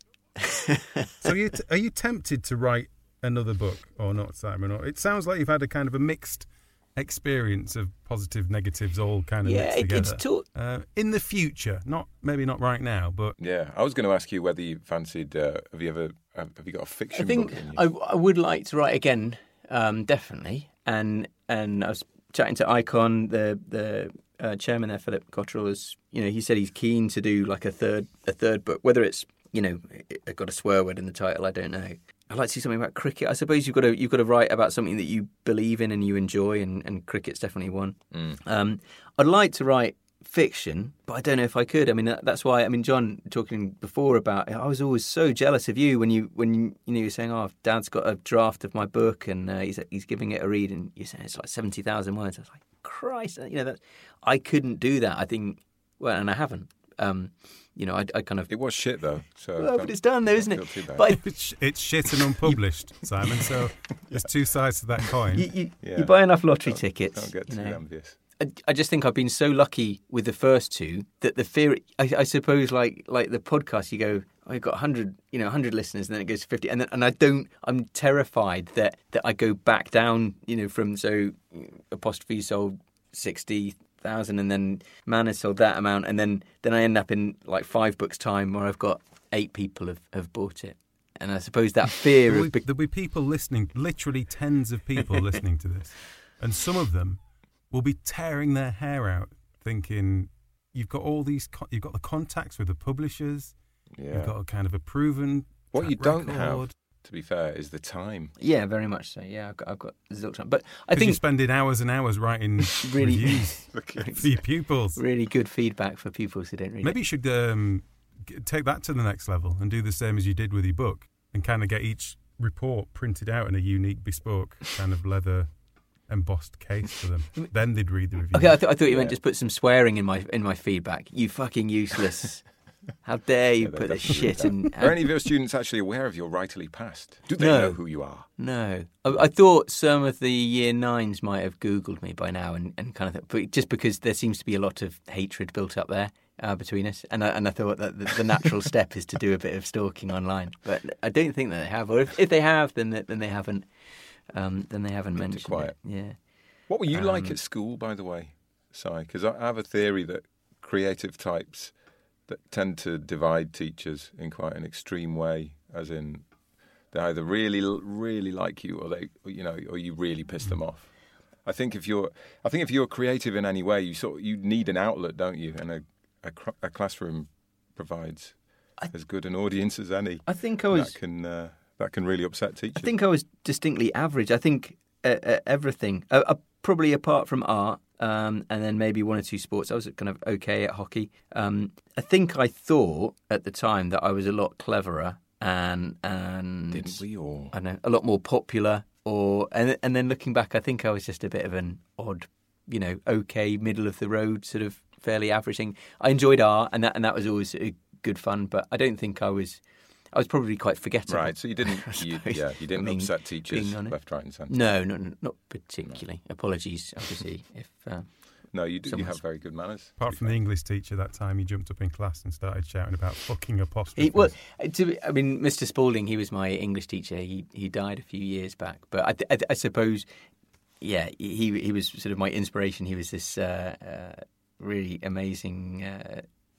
So you t- are you tempted to write another book or not, Simon? Or it sounds like you've had a kind of a mixed experience of positive, negatives, all kind of Yeah, mixed it, together. it's taught. uh, in the future, not maybe not right now, but Yeah, I was going to ask you whether you fancied. Uh, have you ever have you got a fiction I think book? in you? I, I would like to write again, um, definitely. And and I was chatting to Icon, the the uh, chairman there, Philip Cottrell, is you know he said he's keen to do like a third a third book. Whether it's you know it got a swear word in the title, I don't know. I'd like to see something about cricket. I suppose you've got to you've got to write about something that you believe in and you enjoy, and, and cricket's definitely one. Mm. Um, I'd like to write fiction, but I don't know if I could. I mean, that, that's why. I mean, John, talking before about, I was always so jealous of you when you when you you know you're saying, "Oh, Dad's got a draft of my book and uh, he's he's giving it a read," and you're saying it's like seventy thousand words. I was like, Christ, you know that I couldn't do that. I think, well, and I haven't. Um, you know, I, I kind of. It was shit though. So Well, but don't- it's done though, isn't don't it? feel too bad. But I, it's, it's shit and unpublished, Simon. So there's two sides to that coin. you, you, Yeah. you buy enough lottery Don't- tickets. Don't get you too know. envious. I, I just think I've been so lucky with the first two that the fear. I, I suppose, like like the podcast, you go, oh, you've got hundred, you know, hundred listeners, and then it goes to fifty, and then, and I don't. I'm terrified that that I go back down, you know, from so apostrophe sold sixty thousand, and then Man has sold that amount, and then then I end up in like five books time where I've got eight people have, have bought it, and I suppose that fear There'll of be, be- there'll be people listening, literally tens of people listening to this, and some of them will be tearing their hair out, thinking you've got all these, co- you've got the contacts with the publishers, Yeah. you've got a kind of a proven. What track you don't record. have, to be fair, is the time. yeah, very much so. Yeah, I've got, I've got zilch time, but I Because you're think spending hours and hours writing Really- reviews for your pupils. really good feedback for pupils who don't read it. Maybe you should um, g- take that to the next level and do the same as you did with your book, and kind of get each report printed out in a unique, bespoke kind of leather embossed case for them. Then they'd read the review. Okay, I, th- I thought you meant Yeah. just put some swearing in my in my feedback. You fucking useless! How dare you Yeah, put they this definitely shit in? Are any of your students actually aware of your writerly past? Do they No. know who you are? No, I, I thought some of the year nines might have Googled me by now, and, and kind of but just because there seems to be a lot of hatred built up there uh, between us, and I, and I thought that the, the natural step is to do a bit of stalking online. But I don't think that they have, or if, if they have, then they, then they haven't. Um, then they haven't Kept it mentioned quiet. it. Yeah. What were you like Um, at school, by the way, Si? Because I I have a theory that creative types that tend to divide teachers in quite an extreme way, as in they either really, really like you, or they, you know, or you really piss them off. I think if you're, I think if you're creative in any way, you sort, you need an outlet, don't you? And a, a, cr- a classroom provides I- as good an audience as any. I think I was. that can uh, that can really upset teachers. I think I was distinctly average. I think uh, uh, everything, uh, uh, probably apart from art, um, and then maybe one or two sports. I was kind of okay at hockey. Um, I think I thought at the time that I was a lot cleverer and and Didn't we all? I don't know, a lot more popular. Or and and then looking back, I think I was just a bit of an odd, you know, okay, middle of the road, sort of fairly average thing. I enjoyed art, and that and that was always uh, good fun. But I don't think I was. I was probably quite forgettable. Right, so you didn't, I you, suppose. yeah, you didn't I mean, upset teachers being honest. left, right, and centre. No, no, no, not particularly. Apologies, obviously, if uh, No, you do, you Someone's- have very good manners. Apart from the English teacher that time, he jumped up in class and started shouting about fucking apostrophes. he, well, to, be- I mean, Mister Spalding, he was my English teacher. He he died a few years back, but I, I, I suppose, yeah, he he was sort of my inspiration. He was this uh, uh, really amazing uh,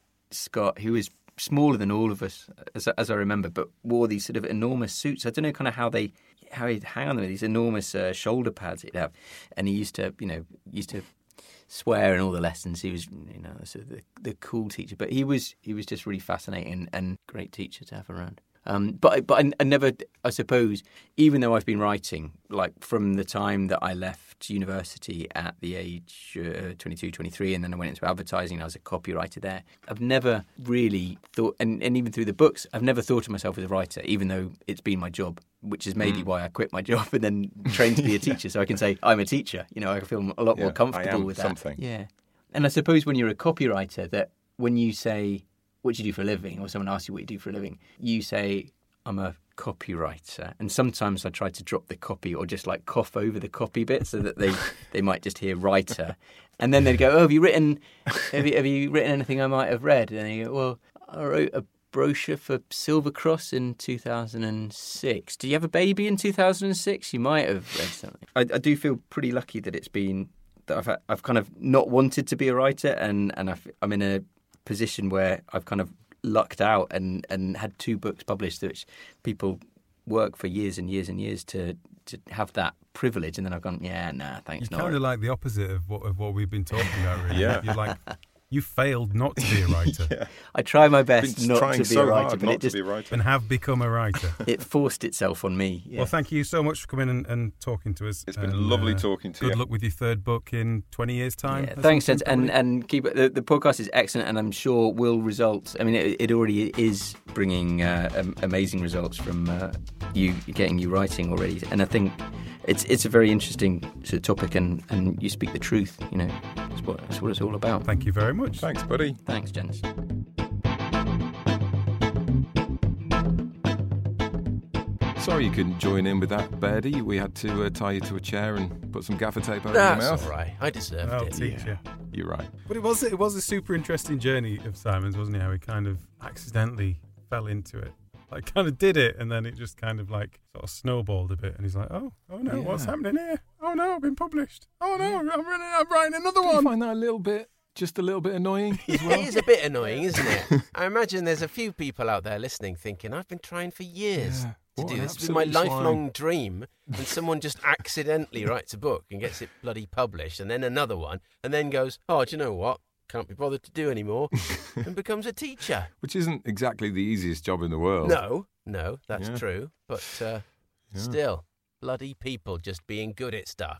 Scot who was smaller than all of us, as, as I remember, but wore these sort of enormous suits. I don't know kind of how they how he'd hang on them, these enormous uh, shoulder pads he'd have, and he used to, you know, used to swear in all the lessons. He was, you know, sort of the, the cool teacher, but he was he was just really fascinating and great teacher to have around. Um, but I, but I, I never, I suppose, even though I've been writing, like from the time that I left university at the age uh, twenty-two, twenty-three, and then I went into advertising, I was a copywriter there, I've never really thought, and, and even through the books, I've never thought of myself as a writer, even though it's been my job, which is maybe mm. why I quit my job and then trained to be a teacher, so I can say, I'm a teacher. You know, I feel a lot yeah, more comfortable I am with that. Something. Yeah. And I suppose when you're a copywriter, that when you say, what do you do for a living? Or someone asks you what you do for a living, you say, I'm a copywriter. And sometimes I try to drop the copy or just like cough over the copy bit so that they, they might just hear writer. And then they'd go, oh, have you written have you, have you written anything I might have read? And they go, well, I wrote a brochure for Silver Cross in two thousand six. Do you have a baby in two thousand six? You might have read something. I, I do feel pretty lucky that it's been, that I've, I've kind of not wanted to be a writer, and, and I've, I'm in a position where I've kind of lucked out and, and had two books published, which people work for years and years and years to to have that privilege, and then I've gone, yeah, nah, thanks. You're kind of like the opposite of what of what we've been talking about, really. Yeah. You're like, you failed not to be a writer. yeah. I try my best Been not trying to be so a writer, hard but not it just to be a writer. and have become a writer. it forced itself on me. Yeah. Well, thank you so much for coming and, and talking to us. It's been and, lovely uh, talking to good you. Good luck with your third book in twenty years' time. Yeah, or thanks, something, gents, and probably. and keep it. The, the podcast is excellent, and I'm sure will result. I mean, it, it already is bringing uh, um, amazing results from uh, you getting you writing already, and I think it's it's a very interesting sort of topic, and, and you speak the truth. You know, that's what that's what it's all about. Thank you very much. Thanks, buddy. Thanks, gents. Sorry you couldn't join in with that, Birdie. We had to uh, tie you to a chair and put some gaffer tape over That's your mouth. all right. I deserved I'll it. teach you. You're right. But it was it was a super interesting journey of Simon's, wasn't it? How he kind of accidentally fell into it. Like, kind of did it, and then it just kind of like sort of snowballed a bit. And he's like, "Oh, oh no, Yeah. what's happening here? Oh no, I've been published. Oh no, I'm writing, I'm writing another Do you one." find that a little bit, just a little bit annoying as well? It is a bit annoying, isn't it? I imagine there's a few people out there listening thinking, I've been trying for years Yeah. to What do an this. It's been my absolute swine. lifelong dream. And someone just accidentally writes a book and gets it bloody published, and then another one, and then goes, oh, do you know what? Can't be bothered to do anymore, and becomes a teacher. Which isn't exactly the easiest job in the world. No, no, that's Yeah. true. But uh, Yeah. still, bloody people just being good at stuff.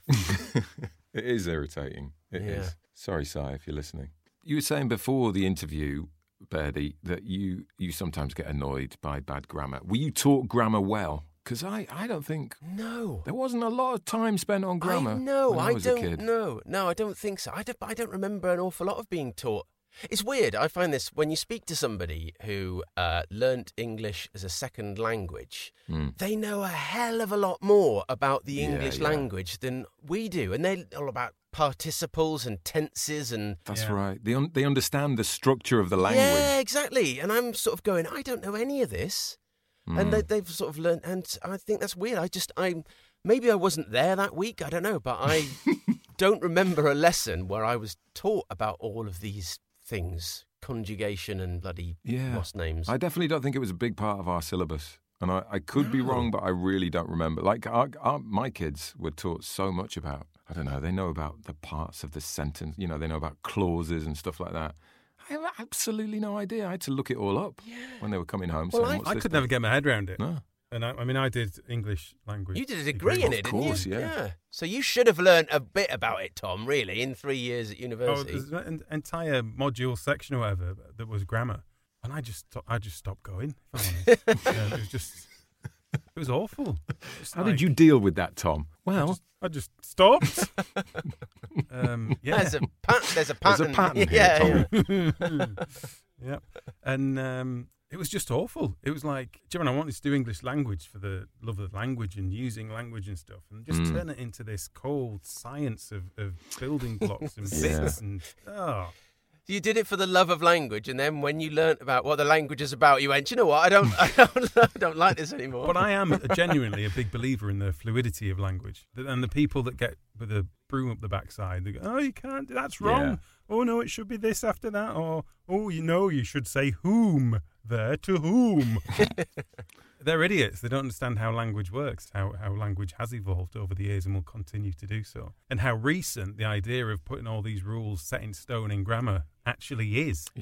It is irritating. It is. Yeah. Sorry, Si, if you're listening. You were saying before the interview, Birdie, that you, you sometimes get annoyed by bad grammar. Were you taught grammar well? Because I, I don't think No. there wasn't a lot of time spent on grammar. I know. when I, I was don't a kid. know. No, I don't think so. I don't, I don't remember an awful lot of being taught. It's weird. I find this when you speak to somebody who uh, learnt English as a second language, Mm. they know a hell of a lot more about the Yeah, English yeah. language than we do. And they're all about participles and tenses and... That's Yeah. right. They un- they understand the structure of the language. Yeah, exactly. And I'm sort of going, I don't know any of this. Mm. And they, they've sort of learned, and I think that's weird. I just, I maybe I wasn't there that week. I don't know, but I don't remember a lesson where I was taught about all of these things, conjugation and bloody Yeah. lost names. I definitely don't think it was a big part of our syllabus. And I, I could be No. wrong, but I really don't remember. Like, our, our, my kids were taught so much about, I don't know, they know about the parts of the sentence, you know, they know about clauses and stuff like that. I have absolutely no idea. I had to look it all up when they were coming home. Well, saying, I- "What's I this could then?" never get my head around it. No. And I, I mean, I did English language. You did a degree in it, Of didn't course, you? yeah. So you should have learned a bit about it, Tom, really, in three years at Oh, university. there's an entire module section or whatever that was grammar, and I just I just stopped going. If I'm honest. Um, it was just it was awful. Just How like- did you deal with that, Tom? I Well, just, I just stopped. um, yeah, There's a pat- there's a There's a pattern. pattern here, yeah, Tom. yeah. yeah, and um, it was just awful. It was like, do you know, I wanted to do English language for the love of language and using language and stuff, and just Mm. turn it into this cold science of, of building blocks and Yeah. bits and oh. You did it for the love of language, and then when you learnt about what the language is about, you went, you know what, I don't, I don't, I don't like this anymore. But I am a- genuinely a big believer in the fluidity of language. Th- And the people that get with a broom up the backside, they go, oh, you can't, that's wrong. Yeah. Oh, no, it should be this after that. Or, oh, you know, you should say whom there to whom. They're idiots. They don't understand how language works, how, how language has evolved over the years and will continue to do so. And how recent the idea of putting all these rules set in stone in grammar actually is. yeah.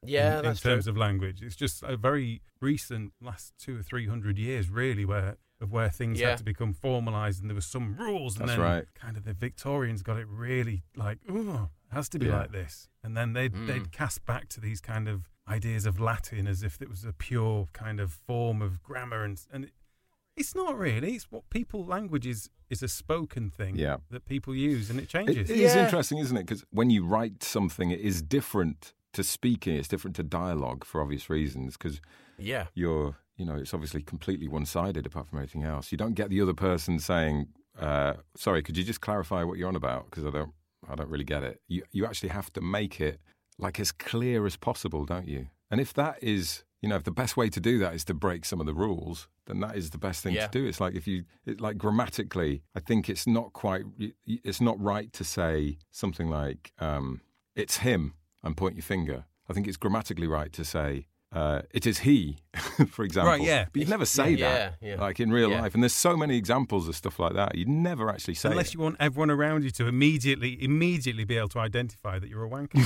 Yeah, in, that's in terms true. of language. It's just a very recent last two or three hundred years, really, where of where things Yeah. had to become formalised and there was some rules, and That's then right. kind of the Victorians got it really like, oh, it has to be Yeah. like this, and then they'd Mm. they'd cast back to these kind of ideas of Latin as if it was a pure kind of form of grammar, and and it, it's not really. It's what people language is is a spoken thing Yeah. that people use, and it It, changes. it is Yeah. interesting, isn't it? Because when you write something, it is different to speaking. It's different to dialogue for obvious reasons. Because Yeah. you're, you know, it's obviously completely one-sided apart from anything else. You don't get the other person saying, uh, "Sorry, could you just clarify what you're on about? Because I don't, I don't really get it." You, you actually have to make it like as clear as possible, don't you? And if that is, you know, if the best way to do that is to break some of the rules, then that is the best thing Yeah. to do. It's like if you, it, like grammatically, I think it's not quite, it's not right to say something like, um, "It's him," and point your finger. I think it's grammatically right to say, uh, "It is he," for example. Right, yeah. But you'd never say Yeah, that, yeah. like in real Yeah. life. And there's so many examples of stuff like that. You'd never actually say Unless it. you want everyone around you to immediately, immediately be able to identify that you're a wanker.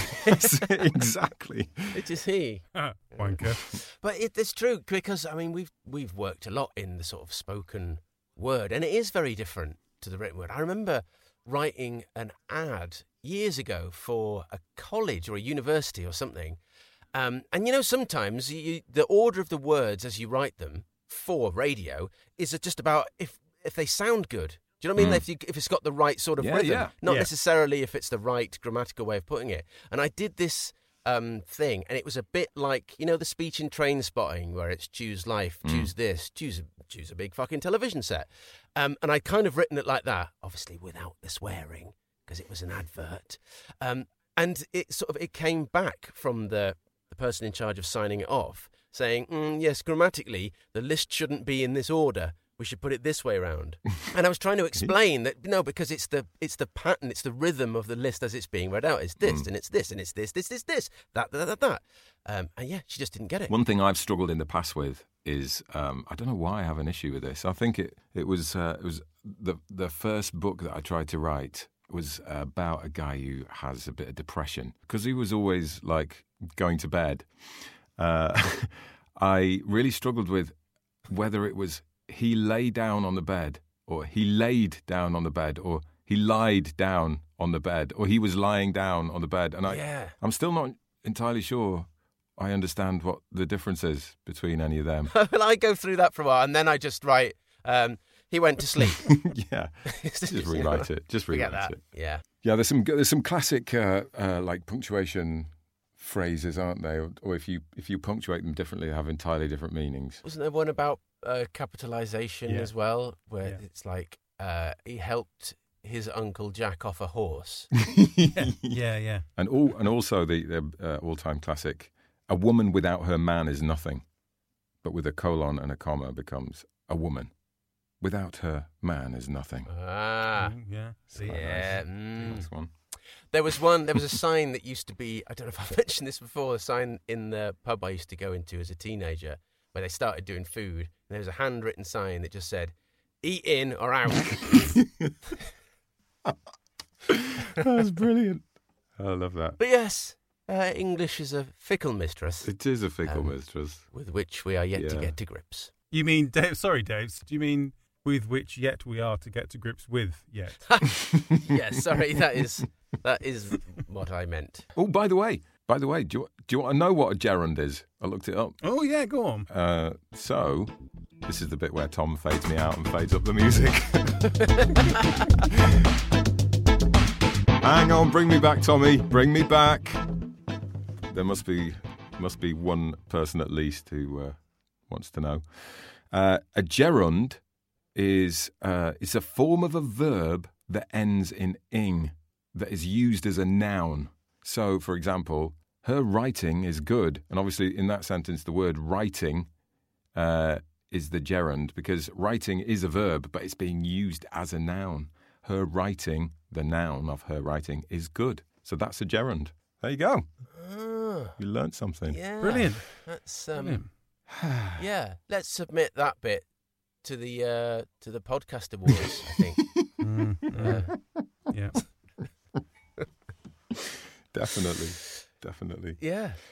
Exactly. It is he. Wanker. But it, it's true because I mean we've we've worked a lot in the sort of spoken word, and it is very different to the written word. I remember writing an ad years ago for a college or a university or something, um, and you know sometimes you, the order of the words as you write them for radio is just about if if they sound good. Do you know what I mean? Mm. If you, if it's got the right sort of Yeah, rhythm, yeah. not Yeah. necessarily if it's the right grammatical way of putting it. And I did this um, thing, and it was a bit like, you know, the speech in Train Spotting, where it's choose life, Mm. choose this, choose choose a big fucking television set. Um, and I'd kind of written it like that, obviously without the swearing, because it was an advert. Um, and it sort of it came back from the the person in charge of signing it off, saying, mm, yes, grammatically, the list shouldn't be in this order. We should put it this way around. And I was trying to explain that, no, because it's the it's the pattern, it's the rhythm of the list as it's being read out. It's this, and it's this, and it's this, this, this, this, that, that, that, that. Um, and yeah, she just didn't get it. One thing I've struggled in the past with is um, I don't know why I have an issue with this. I think it it was uh, it was the the first book that I tried to write was about a guy who has a bit of depression because he was always like going to bed. Uh, I really struggled with whether it was he lay down on the bed or he laid down on the bed or he lied down on the bed or he was lying down on the bed. And I, Yeah. I'm still not entirely sure I understand what the difference is between any of them. Well, I go through that for a while, and then I just write, um, he went to sleep. Yeah, It's just you know, rewrite it. Just Forget rewrite that. it. Yeah. Yeah, there's some there's some classic uh, uh, like punctuation phrases, aren't they? Or, or if you if you punctuate them differently, they have entirely different meanings. Wasn't there one about uh, capitalization Yeah. as well, where Yeah. it's like uh, he helped his uncle jack off a horse? Yeah, yeah. And all and also the, the uh, all time classic: a woman without her man is nothing, but with a colon and a comma becomes a woman. Without her man is nothing. Ah. Mm, yeah. See, Quite Yeah. nice. mm. Nice one. There was one. There was a sign that used to be. I don't know if I've mentioned this before. A sign in the pub I used to go into as a teenager, where they started doing food. And there was a handwritten sign that just said, "Eat in or out." That's brilliant. I love that. But yes, uh, English is a fickle mistress It is a fickle Um, mistress. with which we are yet to Yeah. get to grips. You mean, Dave? Sorry, Dave. Do you mean with which yet we are to get to grips with yet? Yes, sorry, that is that is what I meant. Oh, by the way, by the way, do you, do you want to know what a gerund is? I looked it up. Oh yeah, go on. Uh, so, this is the bit where Tom fades me out and fades up the music. Hang on, bring me back, Tommy. Bring me back. There must be must be one person at least who uh, wants to know. Uh, a gerund is uh, it's a form of a verb that ends in ing, that is used as a noun. So, for example, her writing is good, and obviously in that sentence, the word writing uh, is the gerund because writing is a verb, but it's being used as a noun. Her writing, the noun of her writing, is good. So that's a gerund. There you go. Ah, You learnt something. yeah, Brilliant. That's um, Brilliant. yeah. Let's submit that bit to the uh, to the podcast awards. I think. Mm, Uh, mm, yeah. Definitely. Definitely. yeah.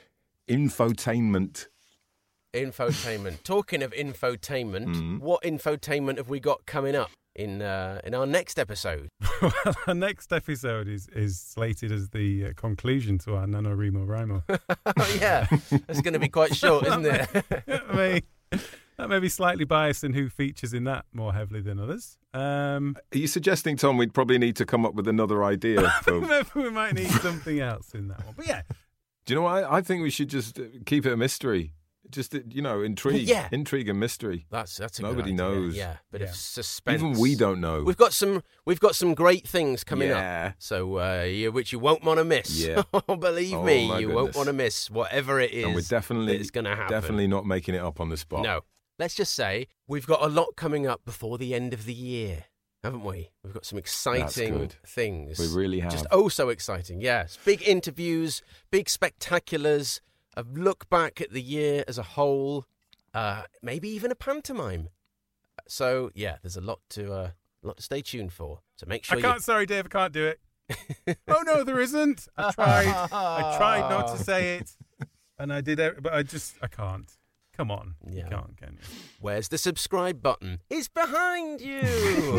infotainment. Infotainment. Talking of infotainment, Mm. what infotainment have we got coming up in uh, in our next episode? Well, our next episode is, is slated as the uh, conclusion to our NaNoWriMo Rimo. Oh, yeah. It's going to be quite short, isn't it? I mean, that may be slightly biased in who features in that more heavily than others. Um, Are you suggesting, Tom, we'd probably need to come up with another idea? For... maybe we might need something else in that one. But yeah. Do you know what? I, I think we should just uh, keep it a mystery. Just, uh, you know, intrigue. Yeah. Intrigue and mystery. That's that's a Nobody good idea. knows. Yeah, bit Yeah. of suspense. Even we don't know. We've got some we've got some great things coming Yeah. up. So uh, yeah, which you won't want to miss. Yeah. Believe Oh, me, my you won't goodness. want to miss whatever it is. and we're definitely, that's going to happen. definitely not making it up on the spot. No. Let's just say we've got a lot coming up before the end of the year, haven't we? We've got some exciting good. things. We really have. Just oh so exciting, yes. Big interviews, big spectaculars, a look back at the year as a whole, uh, maybe even a pantomime. So yeah, there's a lot to uh, lot to stay tuned for. So make sure I can't, you. sorry, Dave, I can't do it. Oh, no, there isn't. I tried. I tried not to say it. And I did, it, but I just, I can't. Come on. Yeah. You can't, can you? Where's the subscribe button? It's behind you.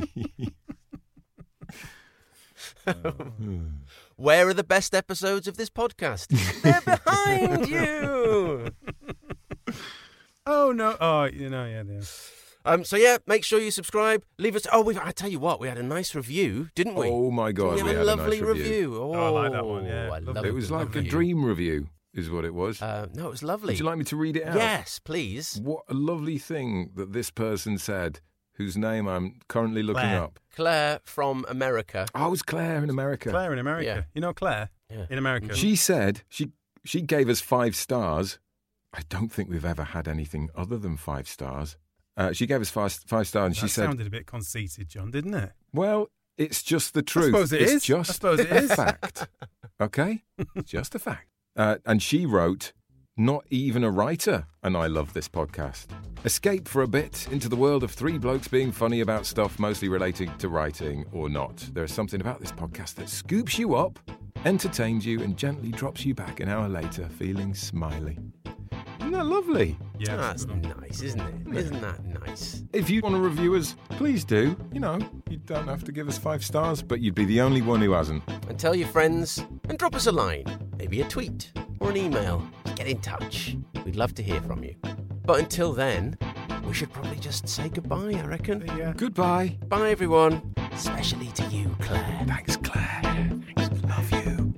Where are the best episodes of this podcast? They're behind you. Oh, no. Oh, you know, yeah, yeah. Um, so yeah, make sure you subscribe. Leave us. Oh, we. I tell you what, we had a nice review, didn't we? Oh my God, we had we a had a lovely nice review. Oh, Oh, I like that one, yeah. I Lovely. love It was like a review. dream review, is what it was. Uh, no, it was lovely. Would you like me to read it out? Yes, please. What a lovely thing that this person said, whose name I'm currently looking Claire. up. Claire from America. Oh, it was Claire in America. Claire in America. Yeah. You know Claire Yeah. in America? She said she she gave us five stars. I don't think we've ever had anything other than five stars. Uh, she gave us five, five stars, and that she said, sounded a bit conceited, John, didn't it? "Well, it's just the truth. suppose it it's is. just I suppose it a is. fact. Okay, it's just a fact." Uh, and she wrote, "Not even a writer, and I love this podcast. Escape for a bit into the world of three blokes being funny about stuff mostly relating to writing or not. There is something about this podcast that scoops you up, entertains you, and gently drops you back an hour later feeling smiley." Isn't that lovely? Yeah. That's nice, isn't it? Isn't that nice? If you want to review us, please do. You know, you don't have to give us five stars, but you'd be the only one who hasn't. And tell your friends and drop us a line, maybe a tweet or an email. Get in touch. We'd love to hear from you. But until then, we should probably just say goodbye, I reckon. Yeah. Goodbye. Bye, everyone. Especially to you, Claire. Thanks, Claire. Thanks. Love you.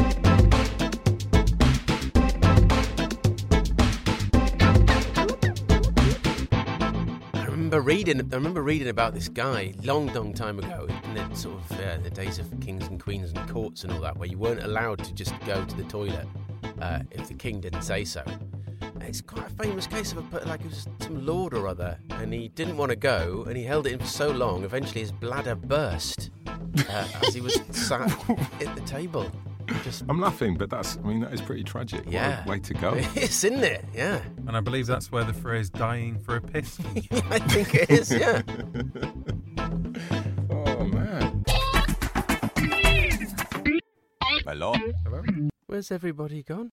I remember reading. I remember reading about this guy long, long time ago in the sort of uh, the days of kings and queens and courts and all that, where you weren't allowed to just go to the toilet uh, if the king didn't say so. It's quite a famous case of a like it was some lord or other, and he didn't want to go, and he held it in for so long. Eventually, his bladder burst uh, as he was sat at the table. Just I'm laughing, but that's, I mean, that is pretty tragic. Yeah. What a way to go. it's isn't it? Yeah, And I believe that's where the phrase dying for a piss comes from. I think it is. Yeah. Oh, man. Hello? Hello? Where's everybody gone?